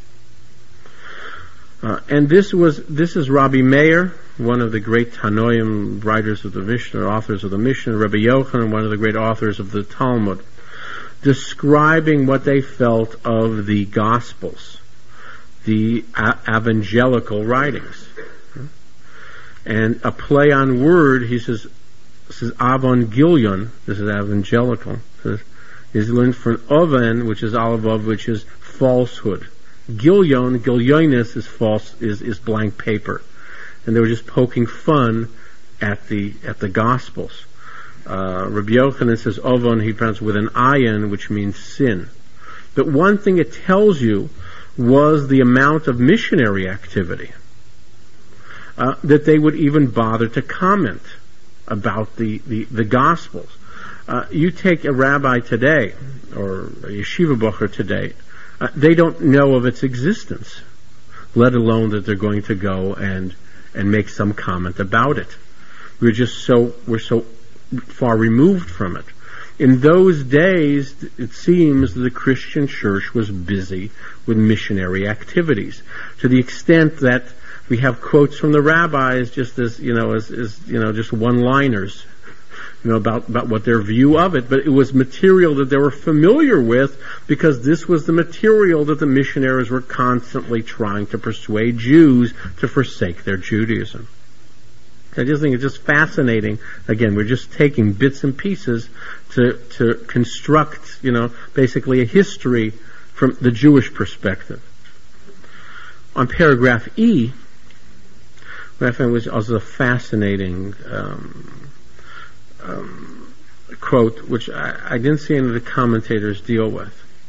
Uh, and this was, this is Rabbi Meir, one of the great Tanoim writers of the Mishnah, authors of the Mishnah, Rabbi Yochanan, one of the great authors of the Talmud, describing what they felt of the Gospels, the a- evangelical writings. And a play on word, he says, says Evangelion, this is evangelical, says, is learned from oven, which is olive, which is falsehood. Gilion, Gilionis is false, is, is blank paper. And they were just poking fun at the, at the Gospels. Uh, Rabbi Yochanan says Ovon, he pronounced with an ayin, which means sin. But one thing it tells you was the amount of missionary activity, uh, that they would even bother to comment about the, the, the Gospels. Uh, you take a rabbi today, or a yeshiva bocher today, uh, they don't know of its existence, let alone that they're going to go and, and make some comment about it. We're just so, we're so far removed from it. In those days, it seems the Christian church was busy with missionary activities, to the extent that we have quotes from the rabbis just as, you know, as, as you know, just one-liners, you know, about, about what their view of it, but it was material that they were familiar with, because this was the material that the missionaries were constantly trying to persuade Jews to forsake their Judaism. I just think it's just fascinating. Again, we're just taking bits and pieces to to construct, you know, basically a history from the Jewish perspective. On paragraph E, what I found was also a fascinating um, um, quote, which I, I didn't see any of the commentators deal with.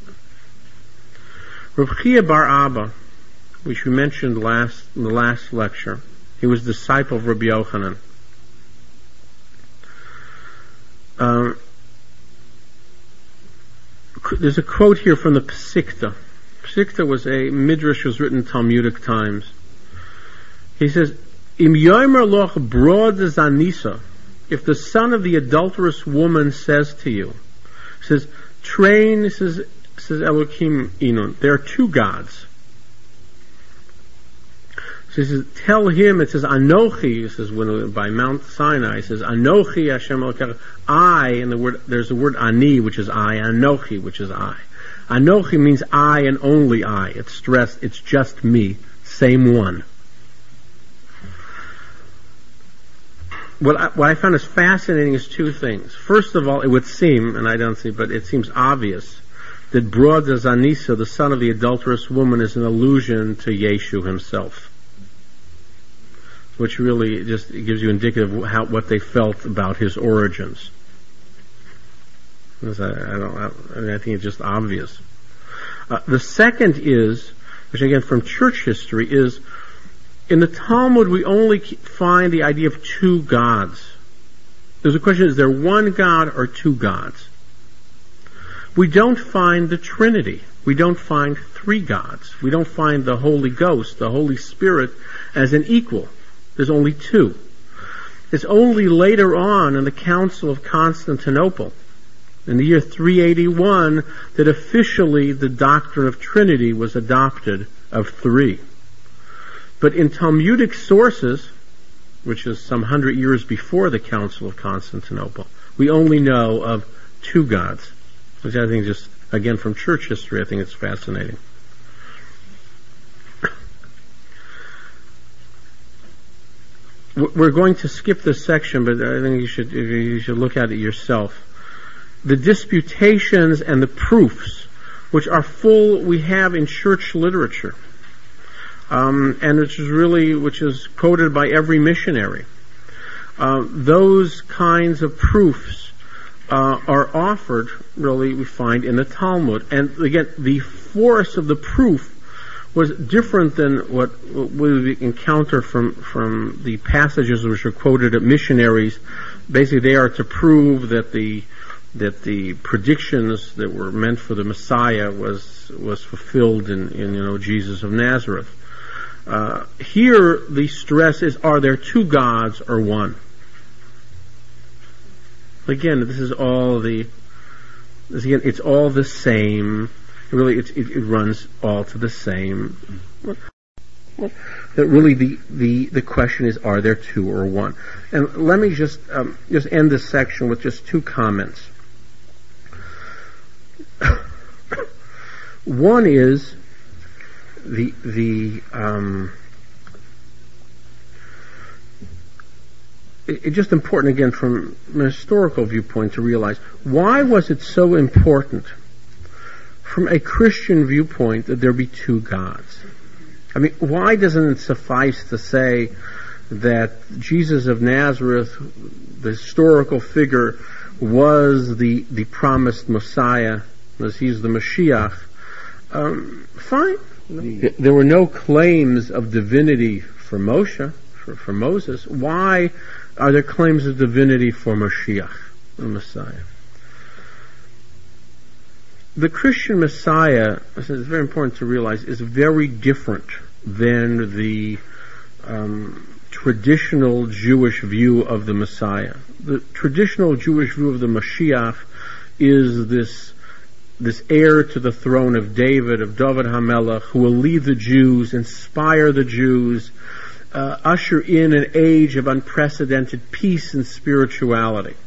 Rav Chia bar Abba, which we mentioned last in the last lecture, he was a disciple of Rabbi Yochanan. Uh, there's a quote here from the Pesikta. Pesikta was a midrash, was written in Talmudic times. He says, Im yomer loch brod zanisa, if the son of the adulterous woman says to you, says, train, says, says Elohim Inun, there are two gods. So he says, tell him, it says, Anochi, it says, when, by Mount Sinai, it says, Anochi Hashem Elokecha, I, and the word, there's the word Ani, which is I, Anochi, which is I. Anochi means I and only I. It's stressed, it's just me, same one. what I, what I found is fascinating is two things. First of all, it would seem, and I don't see, but it seems obvious, that Broad Zanissa, the son of the adulterous woman, is an allusion to Yeshu himself, which really just gives you indicative of how, what they felt about his origins. I, I, don't, I, mean, I think it's just obvious. Uh, the second is, which again from church history, is in the Talmud we only find the idea of two gods. There's a question, is there one God or two gods? We don't find the Trinity. We don't find three gods. We don't find the Holy Ghost, the Holy Spirit, as an equal. There's only two. It's only later on in the Council of Constantinople, in the year three eighty-one, that officially the doctrine of Trinity was adopted of three. But in Talmudic sources, which is some hundred years before the Council of Constantinople, we only know of two gods, which I think just, again, from church history, I think it's fascinating. We're going to skip this section, but I think you should you should look at it yourself. The disputations and the proofs, which are full, we have in church literature, um, and which is really which is quoted by every missionary. Uh, those kinds of proofs uh, are offered, really, we find in the Talmud, and again, the force of the proof was different than what we encounter from, from the passages which are quoted at missionaries. Basically, they are to prove that the that the predictions that were meant for the Messiah was was fulfilled in, in you know Jesus of Nazareth. Uh, here, the stress is: are there two gods or one? Again, this is all the. This again, it's all the same. Really, it, it, it runs all to the same. That really, the, the, the question is: are there two or one? And let me just um, just end this section with just two comments. One is the the um, it, it's just important again from a historical viewpoint to realize why was it so important from a Christian viewpoint that there be two gods. I mean, why doesn't it suffice to say that Jesus of Nazareth, the historical figure, was the, the promised Messiah, as he's the Mashiach? Um, fine. There were no claims of divinity for Moshe, for, for Moses. Why are there claims of divinity for Mashiach, the Messiah? The Christian Messiah, it's very important to realize, is very different than the um, traditional Jewish view of the Messiah. The traditional Jewish view of the Mashiach is this this heir to the throne of David, of David HaMelech, who will lead the Jews, inspire the Jews, uh, usher in an age of unprecedented peace and spirituality.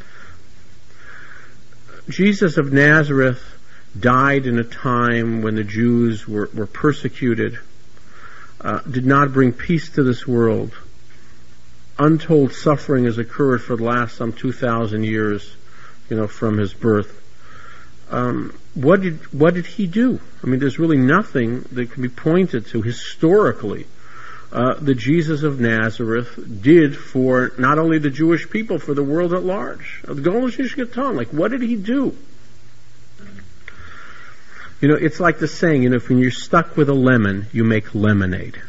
Jesus of Nazareth died in a time when the Jews were, were persecuted, uh, did not bring peace to this world. Untold suffering has occurred for the last some two thousand years, you know, from his birth. Um, what did what did he do? I mean, there's really nothing that can be pointed to historically uh, that Jesus of Nazareth did for not only the Jewish people, for the world at large. Like, what did he do? You know, it's like the saying, you know, if when you're stuck with a lemon, you make lemonade.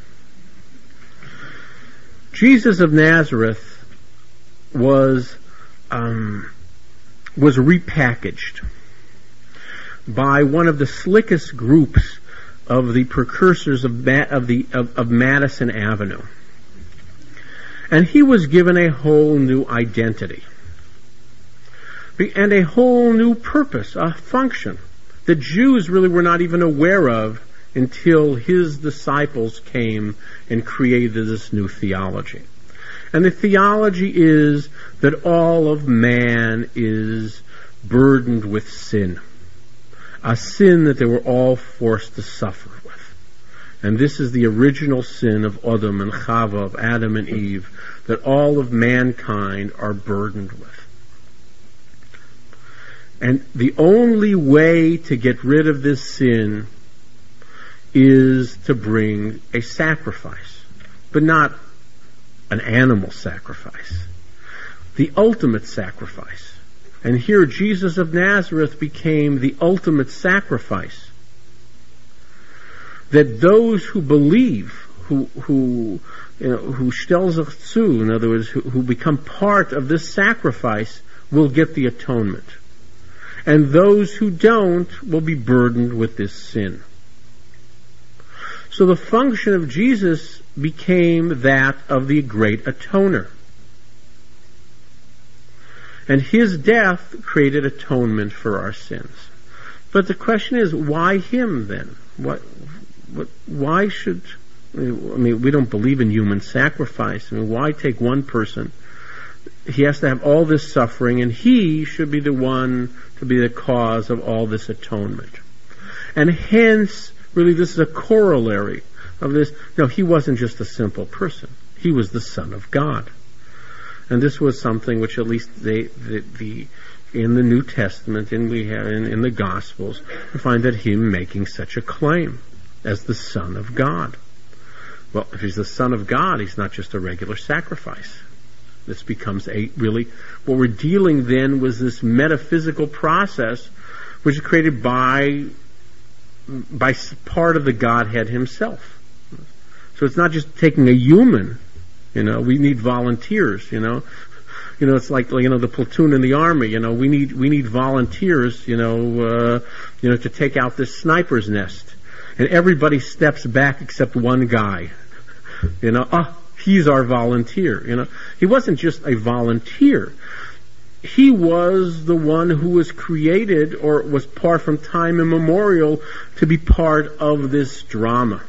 Jesus of Nazareth was um, was repackaged by one of the slickest groups of the precursors of Ma- of the of, of Madison Avenue, and he was given a whole new identity and a whole new purpose, a function the Jews really were not even aware of until his disciples came and created this new theology. And the theology is that all of man is burdened with sin, a sin that they were all forced to suffer with. And this is the original sin of Adam and Chava, of Adam and Eve, that all of mankind are burdened with. And the only way to get rid of this sin is to bring a sacrifice, but not an animal sacrifice. The ultimate sacrifice. And here Jesus of Nazareth became the ultimate sacrifice. That those who believe, who who you know, who stell sich zu, in other words, who, who become part of this sacrifice, will get the atonement. And those who don't will be burdened with this sin. So the function of Jesus became that of the great atoner. And his death created atonement for our sins. But the question is, why him then? What, what, why should, I mean, we don't believe in human sacrifice. I mean, why take one person? He has to have all this suffering, and he should be the one to be the cause of all this atonement. And hence, really, this is a corollary of this. No, he wasn't just a simple person. He was the Son of God. And this was something which at least they, the, the in the New Testament, and we have in, in the Gospels, we find that him making such a claim as the Son of God. Well, if he's the Son of God, he's not just a regular sacrifice. This becomes a really, what we're dealing then was this metaphysical process which is created by by part of the Godhead himself. So it's not just taking a human, you know, we need volunteers, you know. You know, it's like, you know, the platoon in the army, you know, we need, we need volunteers, you know, uh, you know, to take out this sniper's nest. And everybody steps back except one guy. You know, ah, oh, he's our volunteer, you know. He wasn't just a volunteer. He was the one who was created, or was part from time immemorial, to be part of this drama.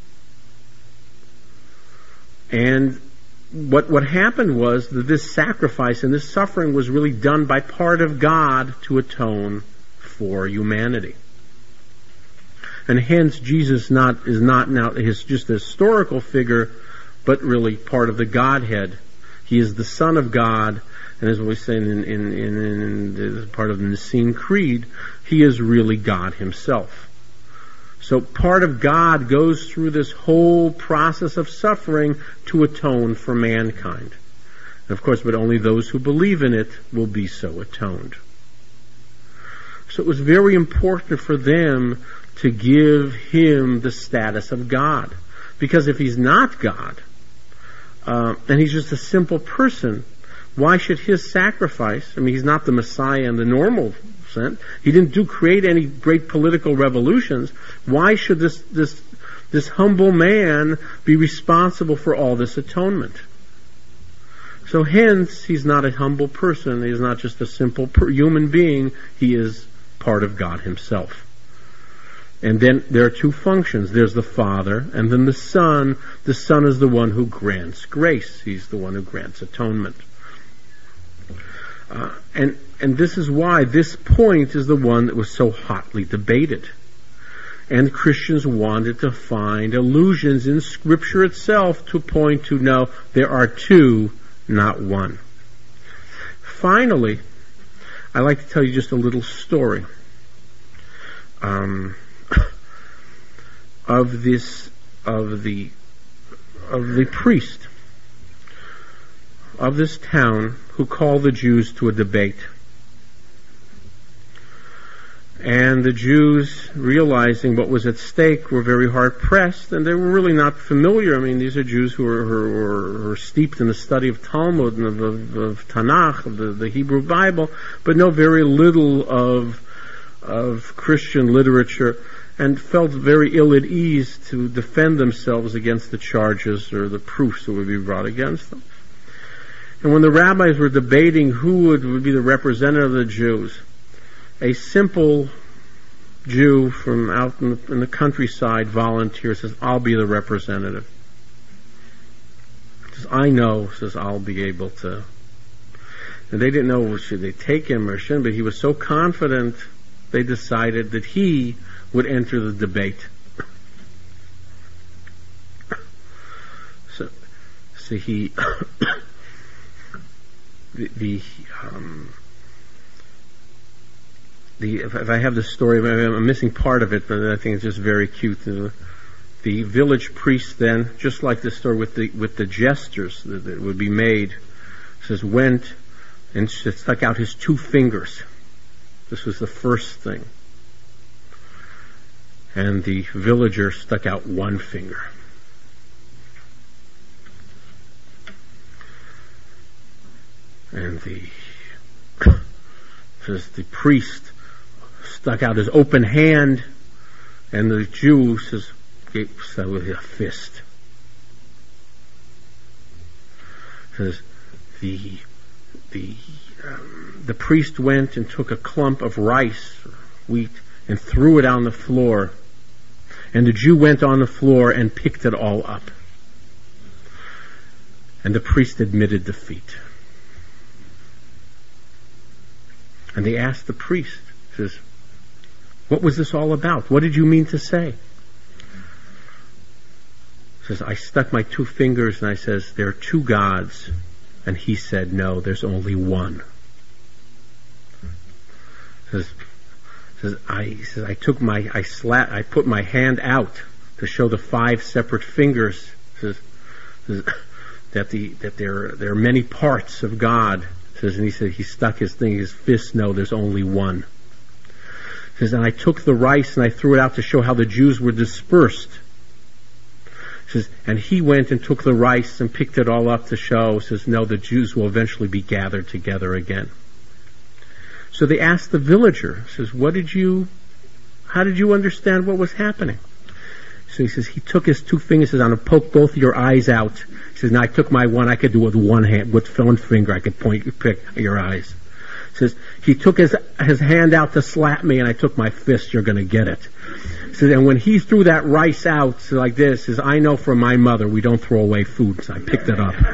And what what happened was that this sacrifice and this suffering was really done by part of God to atone for humanity. And hence Jesus not is not now his just a historical figure, but really part of the Godhead. He is the Son of God, and as we say in, in, in, in, in part of the Nicene Creed, he is really God himself. So part of God goes through this whole process of suffering to atone for mankind. And of course, but only those who believe in it will be so atoned. So it was very important for them to give him the status of God. Because if he's not God, uh, and he's just a simple person, why should his sacrifice, I mean, he's not the Messiah in the normal sense, he didn't do create any great political revolutions, why should this, this, this humble man be responsible for all this atonement? So hence, he's not a humble person, he's not just a simple per- human being, he is part of God himself. And then there are two functions. There's the Father and then the Son. The Son is the one who grants grace. He's the one who grants atonement. Uh, and, and this is why this point is the one that was so hotly debated. And Christians wanted to find allusions in Scripture itself to point to, no, there are two, not one. Finally, I'd like to tell you just a little story. Um... of this, of the, of the priest of this town who called the Jews to a debate. And the Jews, realizing what was at stake, were very hard pressed, and they were really not familiar. I mean, these are Jews who are, who are, who are steeped in the study of Talmud and of, of, of Tanakh, of the, the Hebrew Bible, but know very little of, of Christian literature, and felt very ill at ease to defend themselves against the charges or the proofs that would be brought against them. And when the rabbis were debating who would, would be the representative of the Jews, a simple Jew from out in the, in the countryside volunteers, says, I'll be the representative. Says, I know, says, I'll be able to. And they didn't know, should they take him or shouldn't, but he was so confident, they decided that he would enter the debate. see, he, the, the, um, the, if, if I have the story, I'm missing part of it, but I think it's just very cute. The, the village priest then, just like the story with the, with the gestures that, that would be made, says, went and stuck out his two fingers. This was the first thing. And the villager stuck out one finger. And the, says the priest stuck out his open hand, and the Jew says, gave so with a fist. Says the the um, the priest went and took a clump of rice, wheat, and threw it on the floor, and the Jew went on the floor and picked it all up. And the priest admitted defeat. And they asked the priest, says, what was this all about? What did you mean to say? Says, I stuck my two fingers and I says, there are two gods. And he said, no, there's only one. Says, says I says I took my I slat I put my hand out to show the five separate fingers. Says, says that the that there there are many parts of God. Says, and he said he stuck his thing his fist. No, there's only one. Says, and I took the rice and I threw it out to show how the Jews were dispersed. Says, and he went and took the rice and picked it all up to show. Says, no, the Jews will eventually be gathered together again. So they asked the villager. Says, what did you? How did you understand what was happening? So he says he took his two fingers. Says, I'm gonna poke both your eyes out. He says, now I took my one. I could do it with one hand, with one finger. I could point, pick your eyes. He says he took his his hand out to slap me, and I took my fist. You're gonna get it. So then when he threw that rice out so like this, says, I know from my mother we don't throw away food, so I picked it up.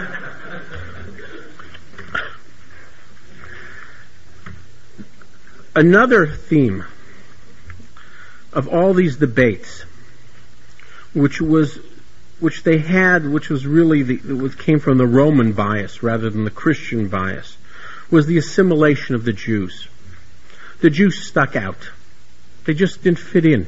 Another theme of all these debates, which was, which they had, which was really the, which came from the Roman bias rather than the Christian bias, was the assimilation of the Jews. The Jews stuck out. They just didn't fit in.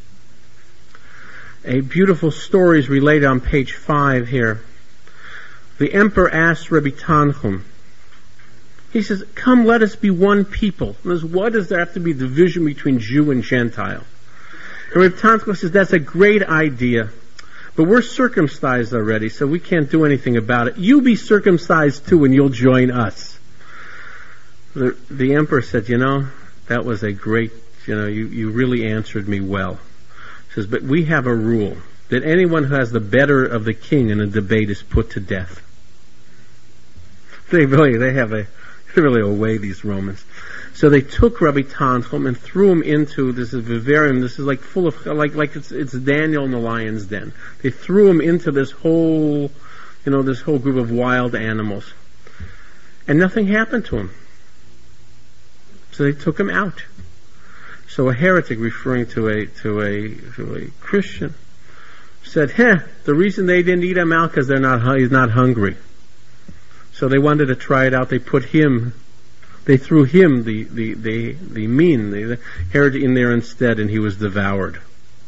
A beautiful story is related on page five here. The emperor asked Rabbi Tanchum, he says, come, let us be one people. And says, what does there have to be division between Jew and Gentile? And Rabbi Tanchum says, that's a great idea, but we're circumcised already, so we can't do anything about it. You be circumcised too, and you'll join us. The, the emperor said, you know, that was a great You know, you, you really answered me well. He says, but we have a rule that anyone who has the better of the king in a debate is put to death. They really, they have a, they really away these Romans. So they took Rabbi Tanchum and threw him into, this is vivarium, this is like full of, like, like it's, it's Daniel in the lion's den. They threw him into this whole, you know, this whole group of wild animals. And nothing happened to him. So they took him out. So a heretic, referring to a to a to a Christian, said, "Heh, the reason they didn't eat him out because they're not he's not hungry." So they wanted to try it out. They put him, they threw him the the the the mean the, the heretic in there instead, and he was devoured.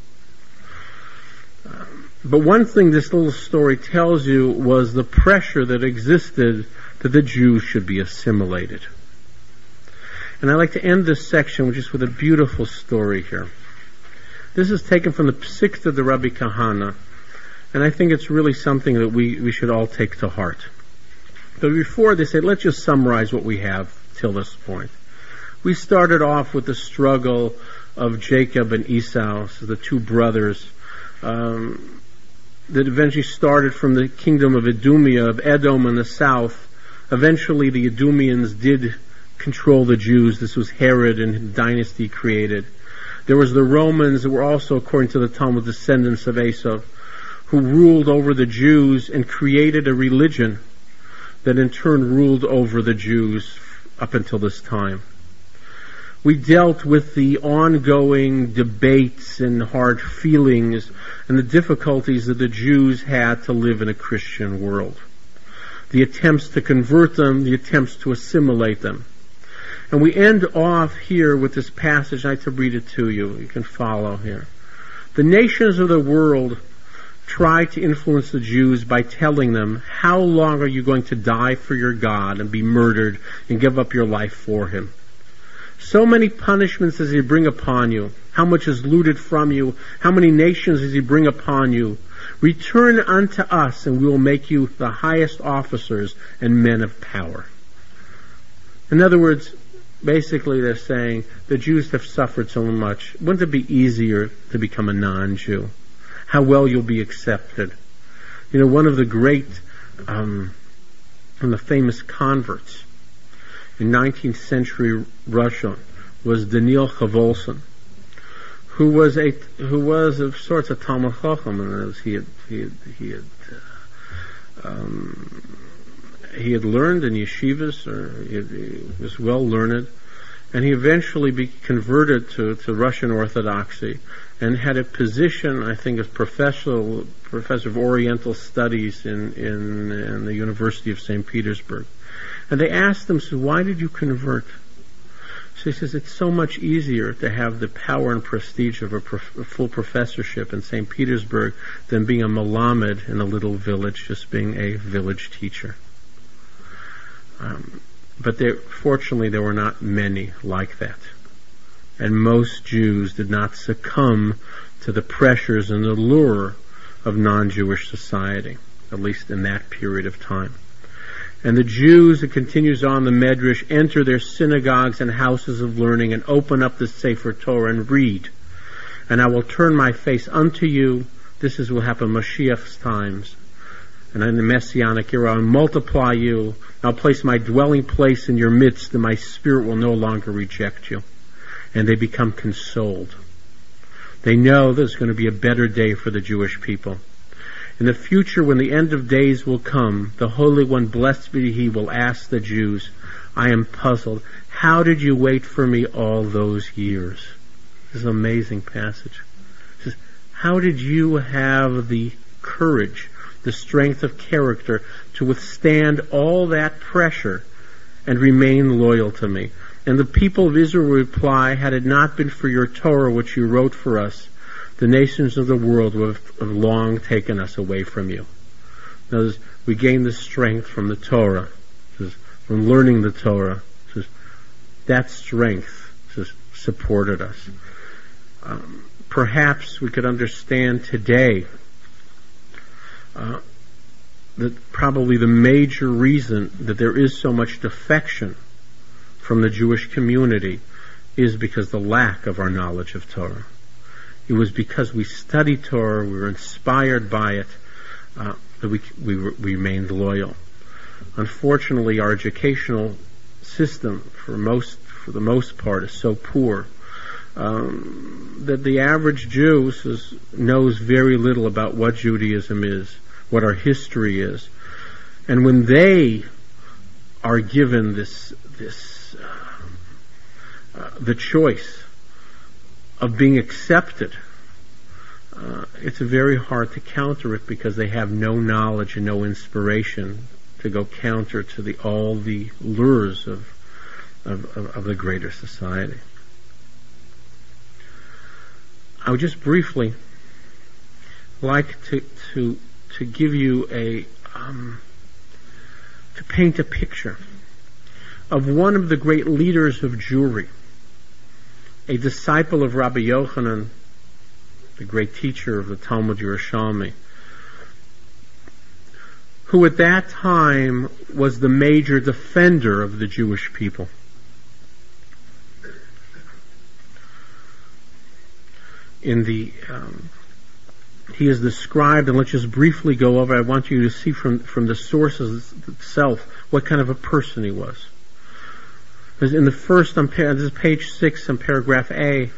Um, but one thing this little story tells you was the pressure that existed that the Jews should be assimilated. And I'd like to end this section just with a beautiful story here. This is taken from the Psikta of the Rabbi Kahana, and I think it's really something that we, we should all take to heart. But before they say, let's just summarize what we have till this point. We started off with the struggle of Jacob and Esau, so the two brothers, um, that eventually started from the kingdom of Idumea, of Edom in the south. Eventually the Idumeans did control the Jews. This was Herod and his dynasty created. There was the Romans that were also, according to the Talmud, descendants of Esau, who ruled over the Jews and created a religion that in turn ruled over the Jews up until this time. we dealt with the ongoing debates and hard feelings and the difficulties that the Jews had to live in a Christian world. The attempts to convert them, the attempts to assimilate them. And we end off here with this passage. I'd like to read it to you. You can follow here. The nations of the world try to influence the Jews by telling them, how long are you going to die for your God and be murdered and give up your life for him? So many punishments does he bring upon you. How much is looted from you? How many nations does he bring upon you? Return unto us, and we will make you the highest officers and men of power. In other words, basically they're saying, the Jews have suffered so much. Wouldn't it be easier to become a non-Jew? How well you'll be accepted. You know, one of the great, um, and the famous converts in nineteenth century Russia was Daniel Khavolson, who was a who was of sorts of Talmud Chacham, and he had he had he had uh, um, he had learned in yeshivas, or he, had, he was well learned, and he eventually be converted to, to Russian Orthodoxy, and had a position, I think, as professor professor of Oriental Studies in in, in the University of Saint Petersburg. And they asked him, so why did you convert? So he says, it's so much easier to have the power and prestige of a, prof- a full professorship in Saint Petersburg than being a Melamed in a little village, just being a village teacher. Um, but there, fortunately, there were not many like that. And most Jews did not succumb to the pressures and the lure of non-Jewish society, at least in that period of time. And the Jews, it continues on, the Medrash, enter their synagogues and houses of learning and open up the Sefer Torah and read. And I will turn my face unto you. This is what happened in Mashiach's times. And in the Messianic era, I'll multiply you. I'll place my dwelling place in your midst, and my spirit will no longer reject you. And they become consoled. They know there's going to be a better day for the Jewish people. In the future, when the end of days will come, the Holy One, blessed be He, will ask the Jews, I am puzzled. How did you wait for me all those years? This is an amazing passage. It says, how did you have the courage, the strength of character to withstand all that pressure and remain loyal to me? And the people of Israel reply, had it not been for your Torah which you wrote for us, the nations of the world would have long taken us away from you. Notice, we gain the strength from the Torah, from learning the Torah. That strength supported us. Um, perhaps we could understand today uh, that probably the major reason that there is so much defection from the Jewish community is because the lack of our knowledge of Torah. It was because we studied Torah, we were inspired by it, uh, that we, we, we remained loyal. Unfortunately, our educational system, for most, for the most part, is so poor um, that the average Jew says, knows very little about what Judaism is, what our history is, and when they are given this, this, uh, uh, the choice of being accepted, uh, it's very hard to counter it because they have no knowledge and no inspiration to go counter to the all the lures of of, of, of the greater society. I would just briefly like to to to give you a um, to paint a picture of one of the great leaders of Jewry, a disciple of Rabbi Yochanan, the great teacher of the Talmud Yerushalmi, who at that time was the major defender of the Jewish people. In the, um, he is described, and let's just briefly go over, I want you to see from, from the sources itself what kind of a person he was. In the first, on this is page six in paragraph A,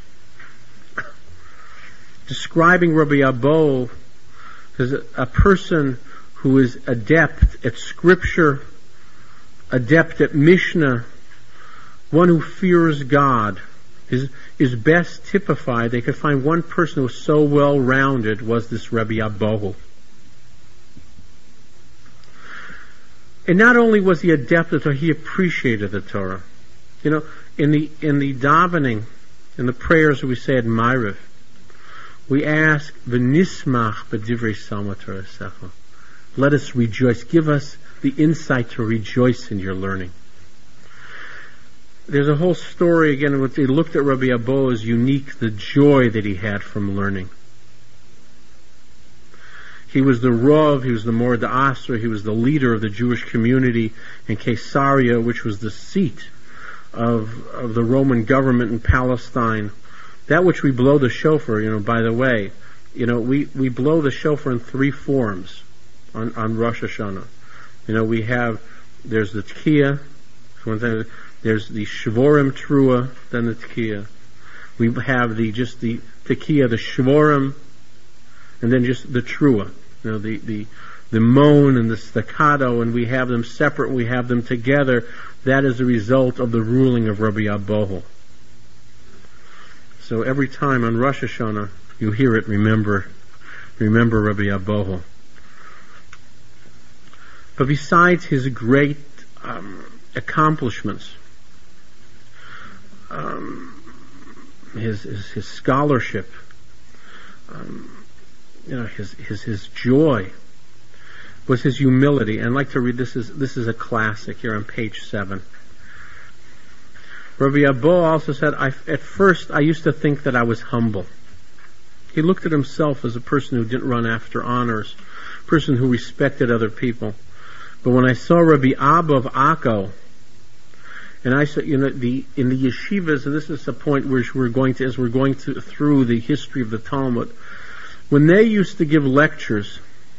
describing Rabbi Abo as a, a person who is adept at scripture, adept at Mishnah, one who fears God, is, is best typified. They could find one person who was so well-rounded was this Rebbe Abohu. And not only was he adept at Torah, he appreciated the Torah. You know, in the in the davening, in the prayers we say at Ma'ariv, we ask, "V'nismach b'divrei salma Torasecha." Let us rejoice. Give us the insight to rejoice in your learning. There's a whole story again. What they looked at Rabbi Abohu as unique, the joy that he had from learning. He was the Rav, he was the Mord Asra, he was the leader of the Jewish community in Caesarea, which was the seat of, of the Roman government in Palestine. That which we blow the shofar, you know, by the way, you know, we, we blow the shofar in three forms on, on Rosh Hashanah. You know, we have, there's the Tkiya, there's the Shvorim Trua, then the Tkiya. We have the, just the Tkiya, the Shvorim, and then just the Trua. You know, the, the, the moan and the staccato, and we have them separate, we have them together. That is the result of the ruling of Rabbi Abohu. So every time on Rosh Hashanah you hear it, remember, remember Rabbi Abohu. But besides his great um, accomplishments, um, his, his his scholarship, um, you know, his his his joy, was his humility. And I'd like to read this is this is a classic here on page seven. Rabbi Abohu also said, I, at first I used to think that I was humble. He looked at himself as a person who didn't run after honors, a person who respected other people. But when I saw Rabbi Abba of Akko, and I said, you know, the in the yeshivas, and this is the point where we're going to, as we're going to, through the history of the Talmud, when they used to give lectures,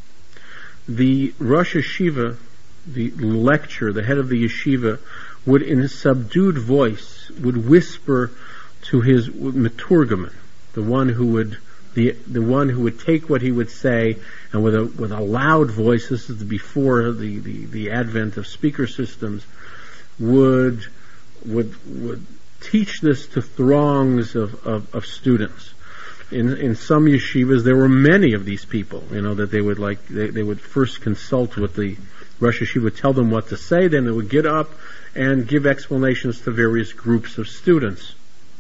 the Rosh Yeshiva, the lecturer, the head of the yeshiva, would in a subdued voice, would whisper to his meturgaman, the one who would, the the one who would take what he would say, and with a with a loud voice, this is before the, the, the advent of speaker systems, would would would teach this to throngs of, of, of students. In in some yeshivas, there were many of these people, you know, that they would like, they, they would first consult with the Rosh Yeshiva, would tell them what to say, then they would get up and give explanations to various groups of students.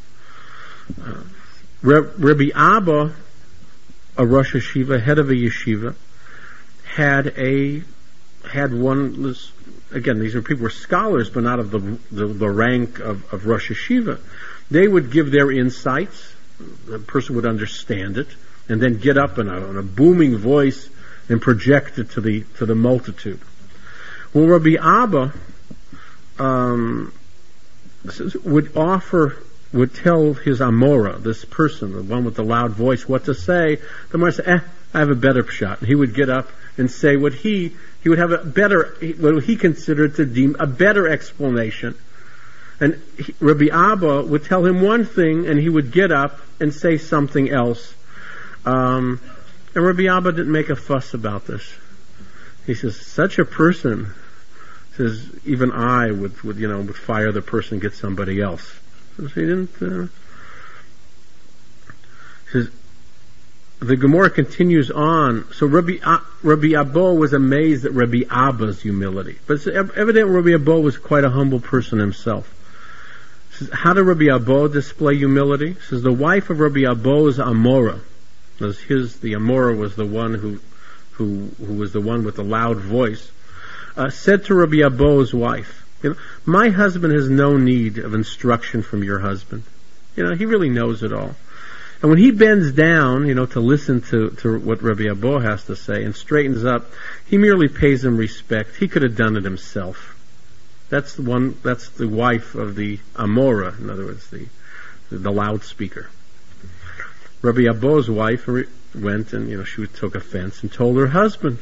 Uh, Rabbi Abba, a Rosh Yeshiva, head of a yeshiva, had a, had one, again, these are people who were scholars, but not of the, the, the rank of, of Rosh Yeshiva. They would give their insights, the person would understand it, and then get up in a, in a booming voice and project it to the to the multitude. Well, Rabbi Abba um, would offer, would tell his Amora, this person, the one with the loud voice, what to say. The Amora said, eh, I have a better shot. And he would get up and say what he, he would have a better, what he considered to deem a better explanation. And he, Rabbi Abba would tell him one thing, and he would get up and say something else. Um, and Rabbi Abba didn't make a fuss about this. He says, such a person, says, even I would, would you know, would fire the person and get somebody else. So he didn't. Uh, says, the Gemara continues on. So Rabbi uh, Rabbi Abohu was amazed at Rabbi Abba's humility, but it's evident Rabbi Abohu was quite a humble person himself. Says, how did Rabbi Abohu display humility? Says the wife of Rabbi Abohu's Amora, was his the Amora was the one who who who was the one with the loud voice, uh, said to Rabbi Abohu's wife, you know, my husband has no need of instruction from your husband. You know, he really knows it all. And when he bends down, you know, to listen to, to what Rabbi Abohu has to say and straightens up, he merely pays him respect. He could have done it himself. That's the one. That's the wife of the Amora. In other words, the the, the loudspeaker. Rabbi Abohu's wife went and, you know, she took offense and told her husband.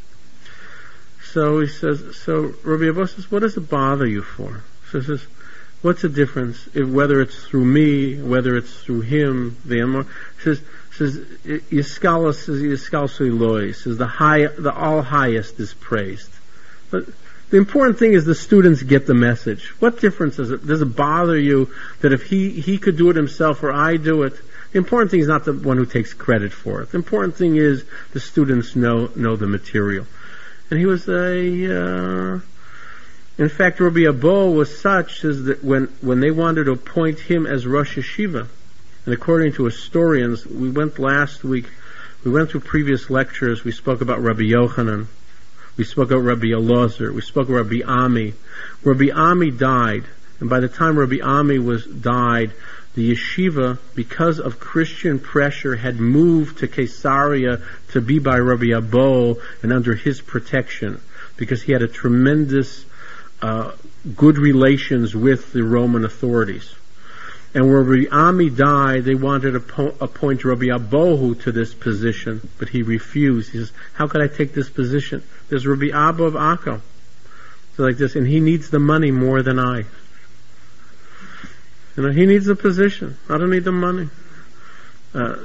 So he says. So Rabbi Abohu says, "What does it bother you for?" So he says, "What's the difference if whether it's through me, whether it's through him?" The Amora says, "says Yiskala says Yiskal Soiloi says the high, the all highest is praised." But The important thing is the students get the message. What difference does it, does it bother you that if he, he could do it himself or I do it? The important thing is not the one who takes credit for it. The important thing is the students know, know the material. And he was a, uh, in fact, Rabbi Abo was such as that when, when they wanted to appoint him as Rosh Yeshiva, and according to historians, we went last week, we went through previous lectures, we spoke about Rabbi Yochanan, we spoke about Rabbi Elazar, we spoke about Rabbi Ami. Rabbi Ami died, and by the time Rabbi Ami was died, the yeshiva, because of Christian pressure, had moved to Caesarea to be by Rabbi Abo and under his protection, because he had a tremendous uh, good relations with the Roman authorities. And when Rabbi Ami died, they wanted to po- appoint Rabbi Abohu to this position, but he refused. He says, how could I take this position? There's Rabbi Abba of Akko. So like this, and he needs the money more than I. You know, he needs the position. I don't need the money. Uh,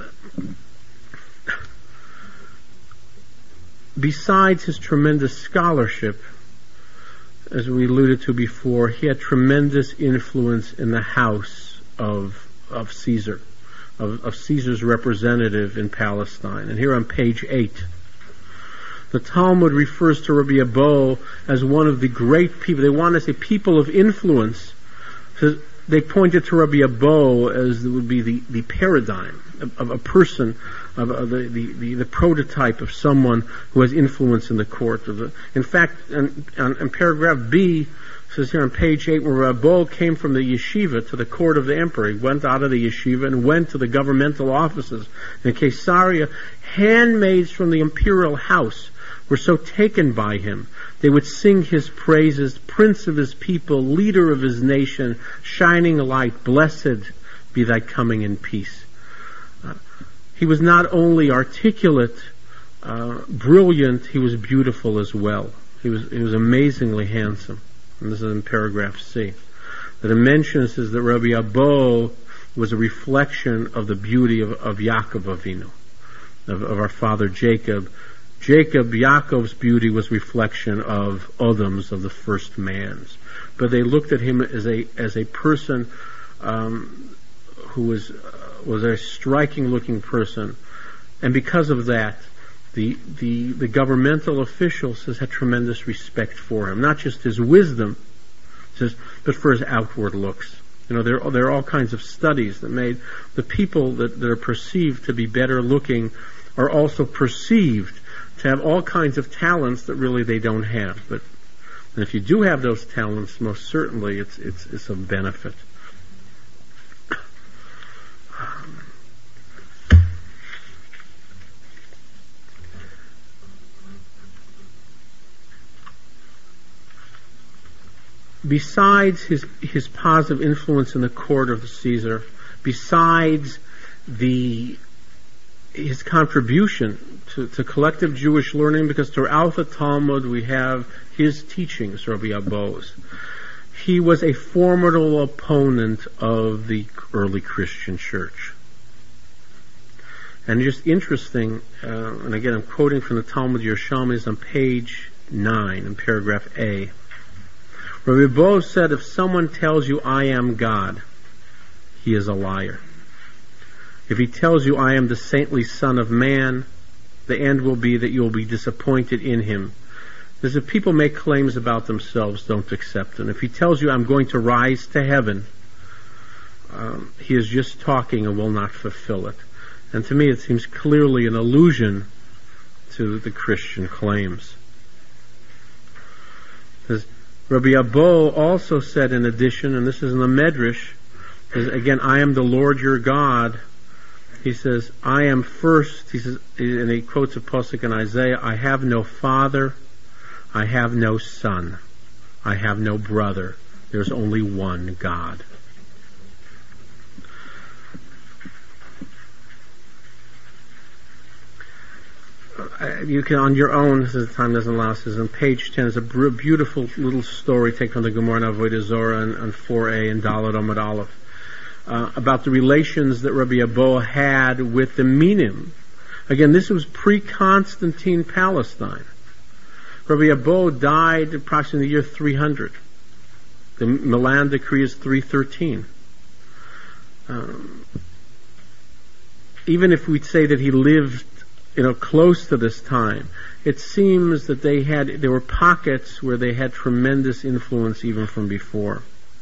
besides his tremendous scholarship, as we alluded to before, he had tremendous influence in the house of of Caesar, of, of Caesar's representative in Palestine. And here on page eight, the Talmud refers to Rabbi Abo as one of the great people. They want to say people of influence. So they pointed to Rabbi Abo as would be the, the paradigm of, of a person, of, of the, the, the, the prototype of someone who has influence in the court. Of the, in fact, in, in paragraph B, says here on page eight, when Rabbi Abo came from the yeshiva to the court of the emperor, he went out of the yeshiva and went to the governmental offices in Caesarea. Handmaids from the imperial house were so taken by him. They would sing his praises, prince of his people, leader of his nation, shining light, blessed be thy coming in peace. Uh, he was not only articulate, uh, brilliant, he was beautiful as well. He was, he was amazingly handsome. And this is in paragraph C. That it mentions is that Rabbi Abo was a reflection of the beauty of, of Yaakov Avinu, of, of our father Jacob. Jacob, Yaakov's beauty was reflection of Adam's, of the first man's. But they looked at him as a as a person um, who was uh, was a striking looking person, and because of that, the the the governmental officials has had tremendous respect for him, not just his wisdom, says, but for his outward looks. You know, there there are all kinds of studies that made the people that, that are perceived to be better looking are also perceived to have all kinds of talents that really they don't have. But and if you do have those talents, most certainly it's it's it's of benefit. Besides his his positive influence in the court of the Caesar, besides the his contribution to, to collective Jewish learning, because throughout the Talmud we have his teachings, Rabbi Abo's. He was a formidable opponent of the early Christian church. And just interesting, uh, and again I'm quoting from the Talmud Yerushalmi, on page nine in paragraph A. Rabbi Abo said, if someone tells you I am God, he is a liar. If he tells you I am the saintly Son of Man, the end will be that you will be disappointed in him. Because if people make claims about themselves, don't accept them. If he tells you I'm going to rise to heaven, um, he is just talking and will not fulfill it. And to me it seems clearly an allusion to the Christian claims. Because Rabbi Abo also said in addition, and this is in the Medrash, says, again, I am the Lord your God. He says, I am first, he says, and he quotes a pasuk in Isaiah, I have no father, I have no son, I have no brother. There's only one God. You can, on your own, as the time doesn't allow, says on page ten, is a beautiful little story taken from the Gemara in Avodah Zorah and, and four A and Dalet Amud Aleph. Uh, about the relations that Rabbi Abo had with the Minim. Again, this was pre-Constantine Palestine. Rabbi Abo died approximately in the year three hundred. The Milan decree is three thirteen. Um, even if we'd say that he lived, you know, close to this time, it seems that they had, there were pockets where they had tremendous influence even from before.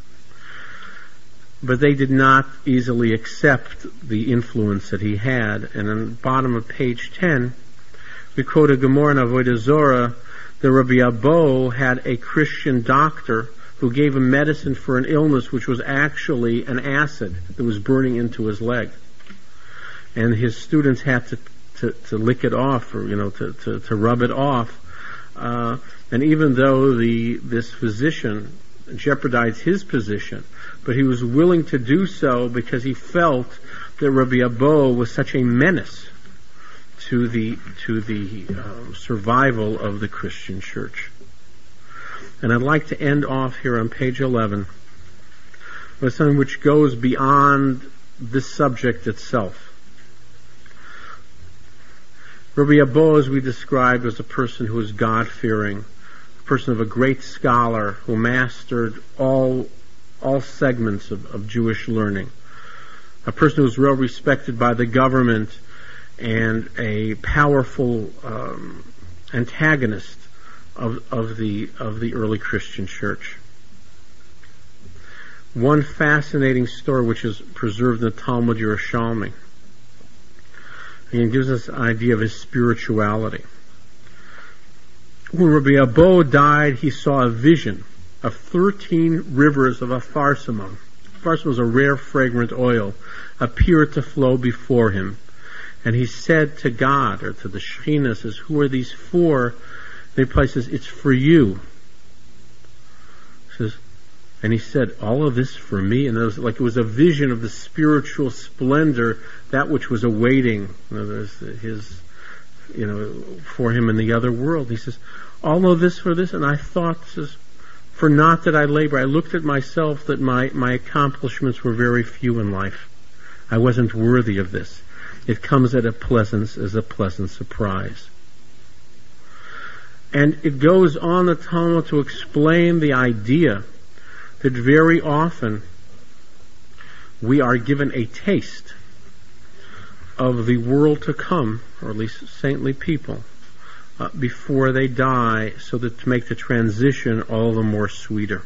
But they did not easily accept the influence that he had. And on the bottom of page ten, we quote a Gemara in Avodah Zorah that Rabbi Abo had a Christian doctor who gave him medicine for an illness which was actually an acid that was burning into his leg. And his students had to, to, to lick it off, or, you know, to, to, to rub it off. Uh, and even though the, this physician jeopardized his position, but he was willing to do so because he felt that Rabbi Abo was such a menace to the, to the uh, survival of the Christian church. And I'd like to end off here on page eleven with something which goes beyond this subject itself. Rabbi Abo, as we described, was a person who was God-fearing, a person of a great scholar who mastered all all segments of, of Jewish learning, a person who was well respected by the government and a powerful um, antagonist Of, of the of the early Christian church. One fascinating story which is preserved in the Talmud Yerushalmi, and it gives us an idea of his spirituality. When Rabbi Abo died, he saw a vision of thirteen rivers of apharsimon. Apharsimon was a rare fragrant oil, appeared to flow before him, and he said to God, or to the Shekhinah, says, "Who are these for?" The place says, "It's for you." He says, and he said, "All of this for me?" And it was like it was a vision of the spiritual splendor, that which was awaiting, you know, his, you know, for him in the other world. He says, "All of this for this?" And I thought, says, "For not that I labor." I looked at myself that my, my accomplishments were very few in life. I wasn't worthy of this. It comes at a pleasant, as a pleasant surprise. And it goes on the Talmud to explain the idea that very often we are given a taste of the world to come, or at least saintly people, uh, before they die, so that to make the transition all the more sweeter.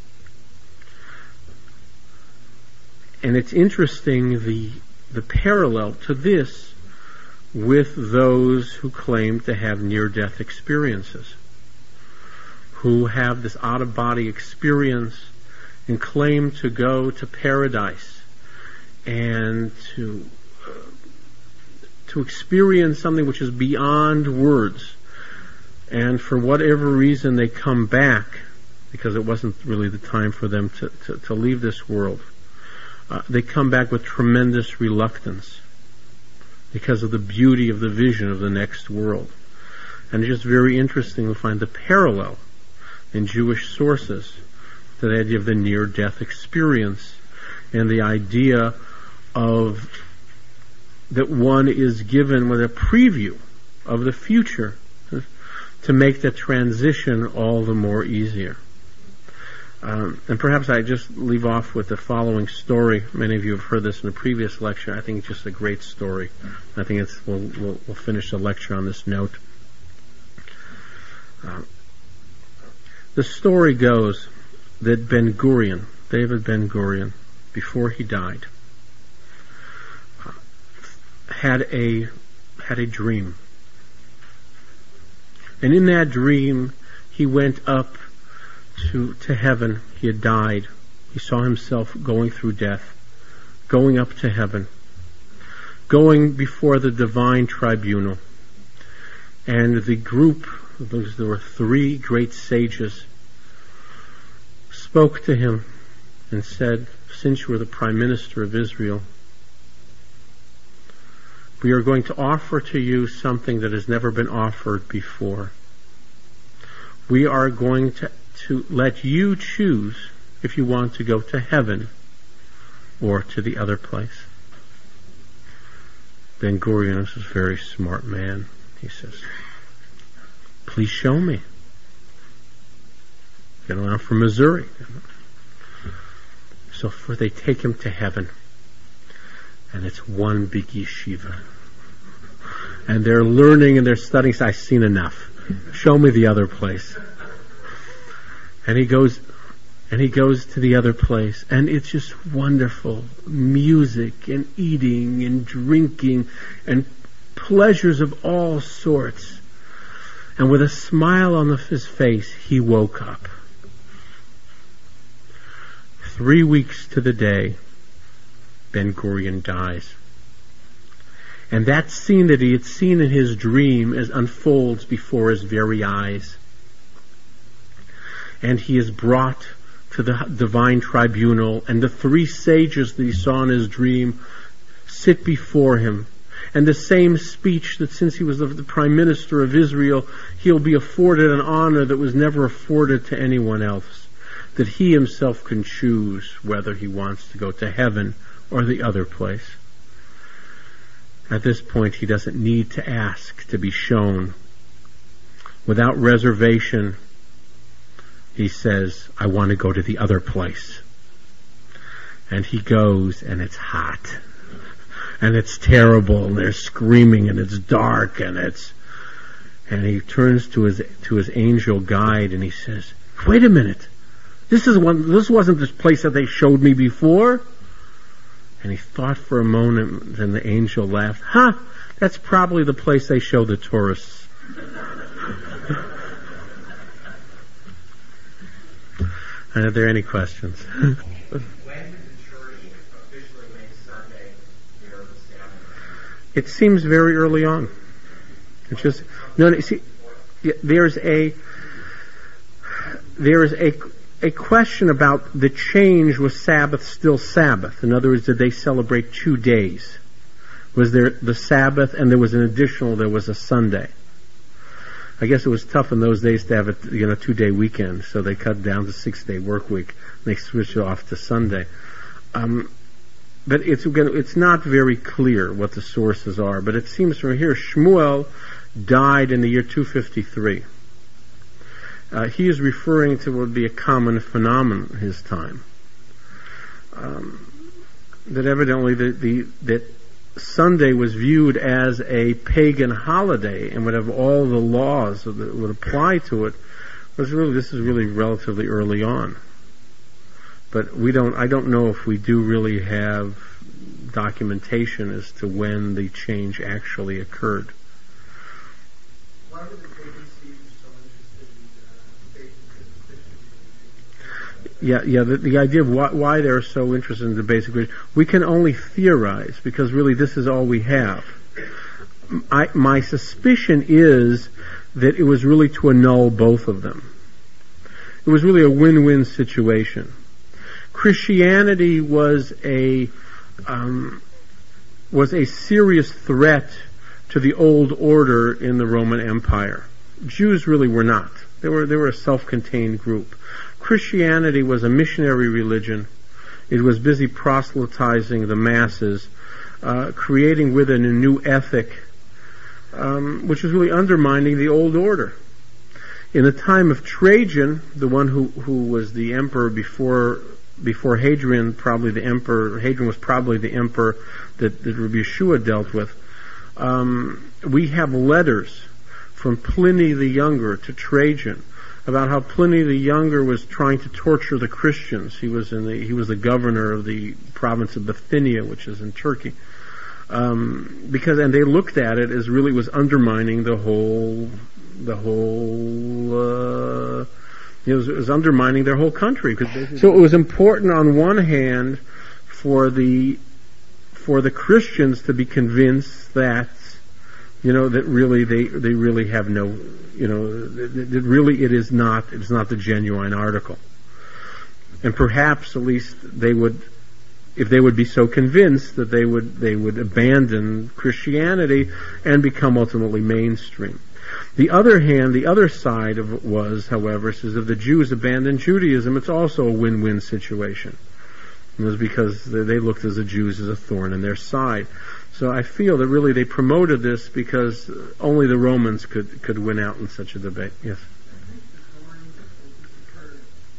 And it's interesting the the parallel to this with those who claim to have near-death experiences, who have this out-of-body experience and claim to go to paradise and to uh, to experience something which is beyond words. And for whatever reason they come back, because it wasn't really the time for them to, to, to leave this world. Uh, they come back with tremendous reluctance, because of the beauty of the vision of the next world. And it's just very interesting to find the parallel in Jewish sources to the idea of the near-death experience and the idea of that one is given with a preview of the future to make the transition all the more easier. Um, and perhaps I just leave off with the following story. Many of you have heard this in a previous lecture. I think it's just a great story. I think it's we'll, we'll, we'll finish the lecture on this note. Uh, the story goes that Ben Gurion, David Ben Gurion, before he died, uh, had a had a dream, and in that dream he went up to to heaven. He had died. He saw himself going through death, going up to heaven, going before the divine tribunal. And the group, there were three great sages, spoke to him and said, "Since you are the prime minister of Israel, we are going to offer to you something that has never been offered before. We are going to to let you choose if you want to go to heaven or to the other place." Ben Gurion is a very smart man. He says, "Please show me." You know, I'm from Missouri. So for they take him to heaven, and it's one big yeshiva. And they're learning and they're studying. So I've seen enough. Show me the other place. And he goes, and he goes to the other place, and it's just wonderful. Music and eating and drinking and pleasures of all sorts. And with a smile on his face, he woke up. Three weeks to the day, Ben Gurion dies. And that scene that he had seen in his dream as unfolds before his very eyes. And he is brought to the divine tribunal, and the three sages that he saw in his dream sit before him. And the same speech that since he was the, the prime minister of Israel, he'll be afforded an honor that was never afforded to anyone else. That he himself can choose whether he wants to go to heaven or the other place. At this point, he doesn't need to ask to be shown. Without reservation, he says, I want to go to the other place. And he goes, and it's hot. And it's terrible, and they're screaming, and it's dark, and it's... And he turns to his to his angel guide, and he says, wait a minute. This is one. This wasn't this place that they showed me before. And he thought for a moment, then the angel laughed. Huh, that's probably the place they show the tourists. Are there any questions? When did the church officially make Sunday their Sabbath? It seems very early on. It's just no. no see, there's a there is a a question about the change. Was Sabbath still Sabbath? In other words, did they celebrate two days? Was there the Sabbath and there was an additional? There was a Sunday. I guess it was tough in those days to have a you know two day weekend, so they cut down to six day work week. And they switched it off to Sunday. Um, but it's again, it's not very clear what the sources are. But it seems from here, Shmuel died in the year two fifty-three. Uh, he is referring to what would be a common phenomenon in his time. Um, that evidently the, the that Sunday was viewed as a pagan holiday and would have all the laws that would apply to it. Was really this is really relatively early on. But we don't. I don't know if we do really have documentation as to when the change actually occurred. Why would the pagans be so interested in uh, debating? Yeah, yeah. The, the idea of why, why they're so interested in the basic religion, we can only theorize because really this is all we have. I, my suspicion is that it was really to annul both of them. It was really a win-win situation. Christianity was a um, was a serious threat to the old order in the Roman Empire. Jews really were not. They were they were a self-contained group. Christianity was a missionary religion. It was busy proselytizing the masses, uh, creating within a new ethic, um, which was really undermining the old order. In the time of Trajan, the one who, who was the emperor before before Hadrian, probably the emperor, Hadrian was probably the emperor that, that Rabbi Yeshua dealt with. Um, we have letters from Pliny the Younger to Trajan about how Pliny the Younger was trying to torture the Christians. He was in the he was the governor of the province of Bithynia, which is in Turkey, um, because and they looked at it as really was undermining the whole the whole. Uh, It was, it was undermining their whole country. So it was important on one hand for the for the Christians to be convinced that you know that really they they really have no you know that, that really it is not it's not the genuine article, and perhaps at least they would if they would be so convinced that they would they would abandon Christianity and become ultimately mainstream. The other hand, the other side of it was, however, says if the Jews abandoned Judaism, it's also a win-win situation. It was because they looked as the Jews as a thorn in their side. So I feel that really they promoted this because only the Romans could, could win out in such a debate. Yes? I think the thorn that occurred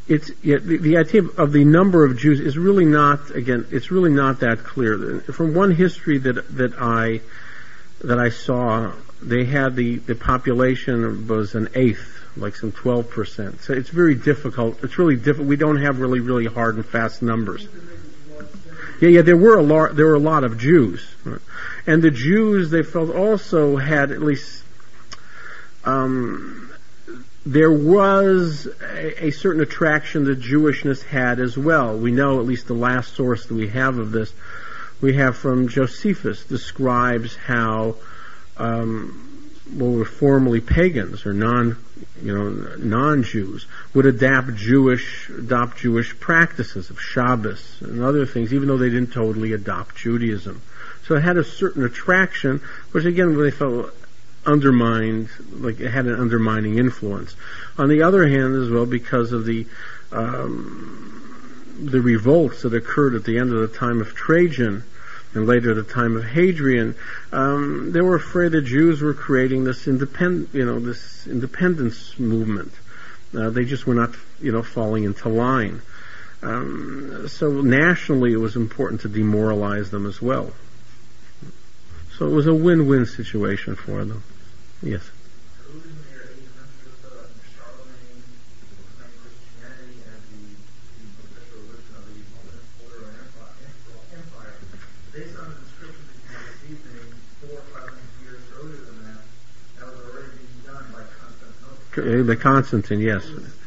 it's yeah, the, the idea of the number of Jews is really not, again, it's really not that clear. From one history that that I that I saw, they had the, the population was an eighth, like some twelve percent. So it's very difficult. It's really difficult. We don't have really, really hard and fast numbers. Yeah, yeah, there were a lot, there were a lot of Jews. And the Jews, they felt, also had at least, um, there was a, a certain attraction that Jewishness had as well. We know, at least the last source that we have of this, we have from Josephus, describes how, um, what were formerly pagans or non, you know, non-Jews would adapt Jewish, adopt Jewish practices of Shabbos and other things, even though they didn't totally adopt Judaism. So it had a certain attraction, which again, they felt undermined, like it had an undermining influence. On the other hand, as well, because of the um, the revolts that occurred at the end of the time of Trajan and later the time of Hadrian, um, they were afraid the Jews were creating this independent, you know, this independence movement. Uh, they just were not, you know, falling into line. Um, so nationally, it was important to demoralize them as well. So it was a win-win situation for them. Yes. The Constantine, yes.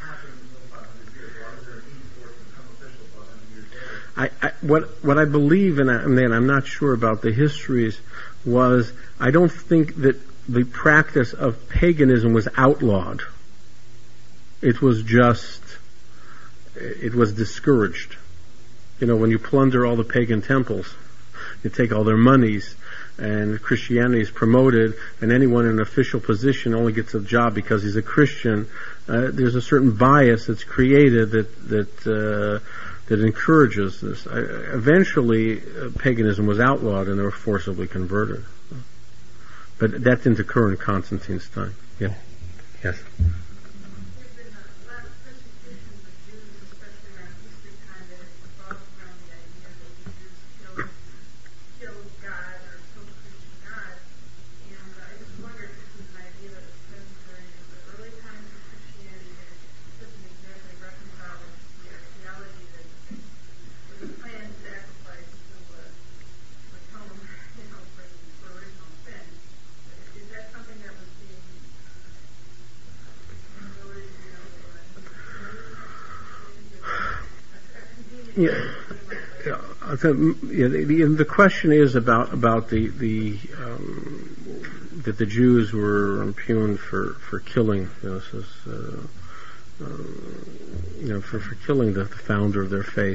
I, I, what what I believe, and I, man, I'm not sure about the histories, was I don't think that the practice of paganism was outlawed. It was just, it was discouraged. You know, when you plunder all the pagan temples, you take all their monies, and Christianity is promoted, and anyone in an official position only gets a job because he's a Christian. Uh, there's a certain bias that's created that that uh, that encourages this. I, eventually, uh, paganism was outlawed, and they were forcibly converted. But that didn't occur in Constantine's time. Yeah. Yes. Yeah, yeah, the, yeah the, the question is about about the the um, that the Jews were impugned for for killing, you know, this is, uh, um, you know, for for killing the, the founder of their faith.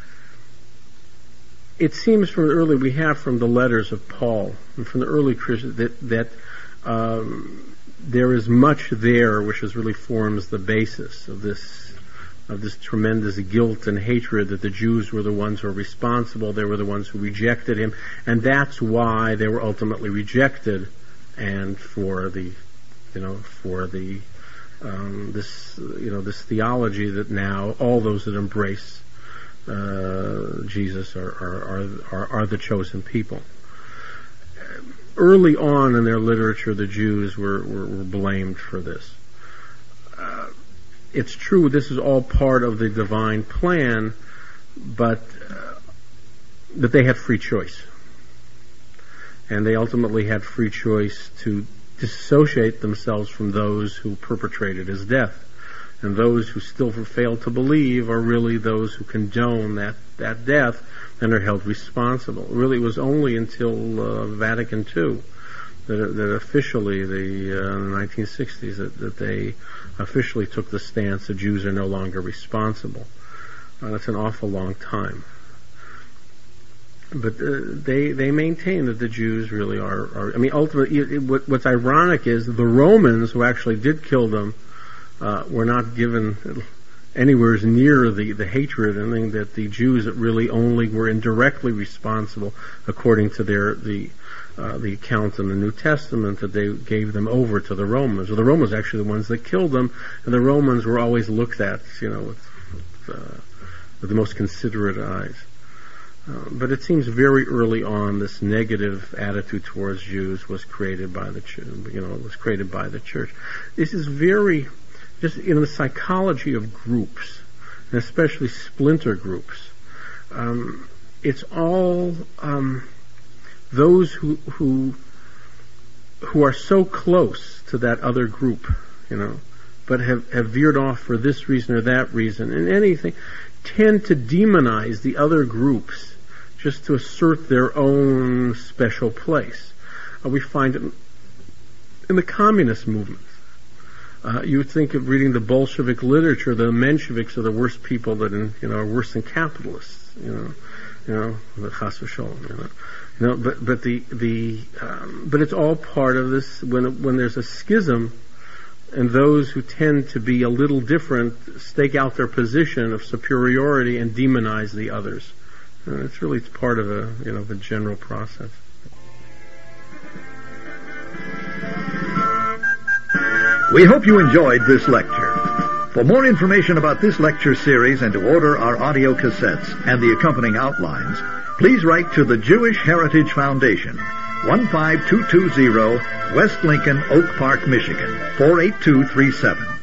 It seems from the early we have from the letters of Paul and from the early Christians that that um, there is much there which is really forms the basis of this. of this tremendous guilt and hatred that the Jews were the ones who were responsible. They were the ones who rejected him, and that's why they were ultimately rejected. And for the, you know, for the um, this, you know, this theology that now all those that embrace uh, Jesus are are, are are the chosen people. Early on in their literature, the Jews were were, were blamed for this. Uh, It's true, this is all part of the divine plan, but uh, that they had free choice. And they ultimately had free choice to dissociate themselves from those who perpetrated his death. And those who still fail to believe are really those who condone that, that death and are held responsible. Really, it was only until uh, Vatican Two that, that officially, the uh, nineteen sixties, that, that they officially took the stance that Jews are no longer responsible. Uh, that's an awful long time. But uh, they they maintain that the Jews really are, are I mean, ultimately, it, it, what, what's ironic is the Romans, who actually did kill them, uh, were not given anywhere near the, the hatred, and think that the Jews that really only were indirectly responsible, according to their the Uh, the account in the New Testament, that they gave them over to the Romans. Well, the Romans were actually the ones that killed them, and the Romans were always looked at, you know, with uh, with the most considerate eyes. Uh, but it seems very early on this negative attitude towards Jews was created by the ch- you know was created by the church. This is very just in the psychology of groups, and especially splinter groups. Um, it's all um, those who who who are so close to that other group, you know, but have, have veered off for this reason or that reason, and anything, tend to demonize the other groups just to assert their own special place. Uh, we find it in the communist movement. Uh, you would think of reading the Bolshevik literature, the Mensheviks are the worst people that, in, you know, are worse than capitalists, you know, you know, the chas v'sholom, you know. You know, but but the the um, but it's all part of this. When when there's a schism, and those who tend to be a little different stake out their position of superiority and demonize the others. Uh, it's really it's part of a you know of a general process. We hope you enjoyed this lecture. For more information about this lecture series and to order our audio cassettes and the accompanying outlines, please write to the Jewish Heritage Foundation, one five two two zero West Lincoln, Oak Park, Michigan, four eight two three seven.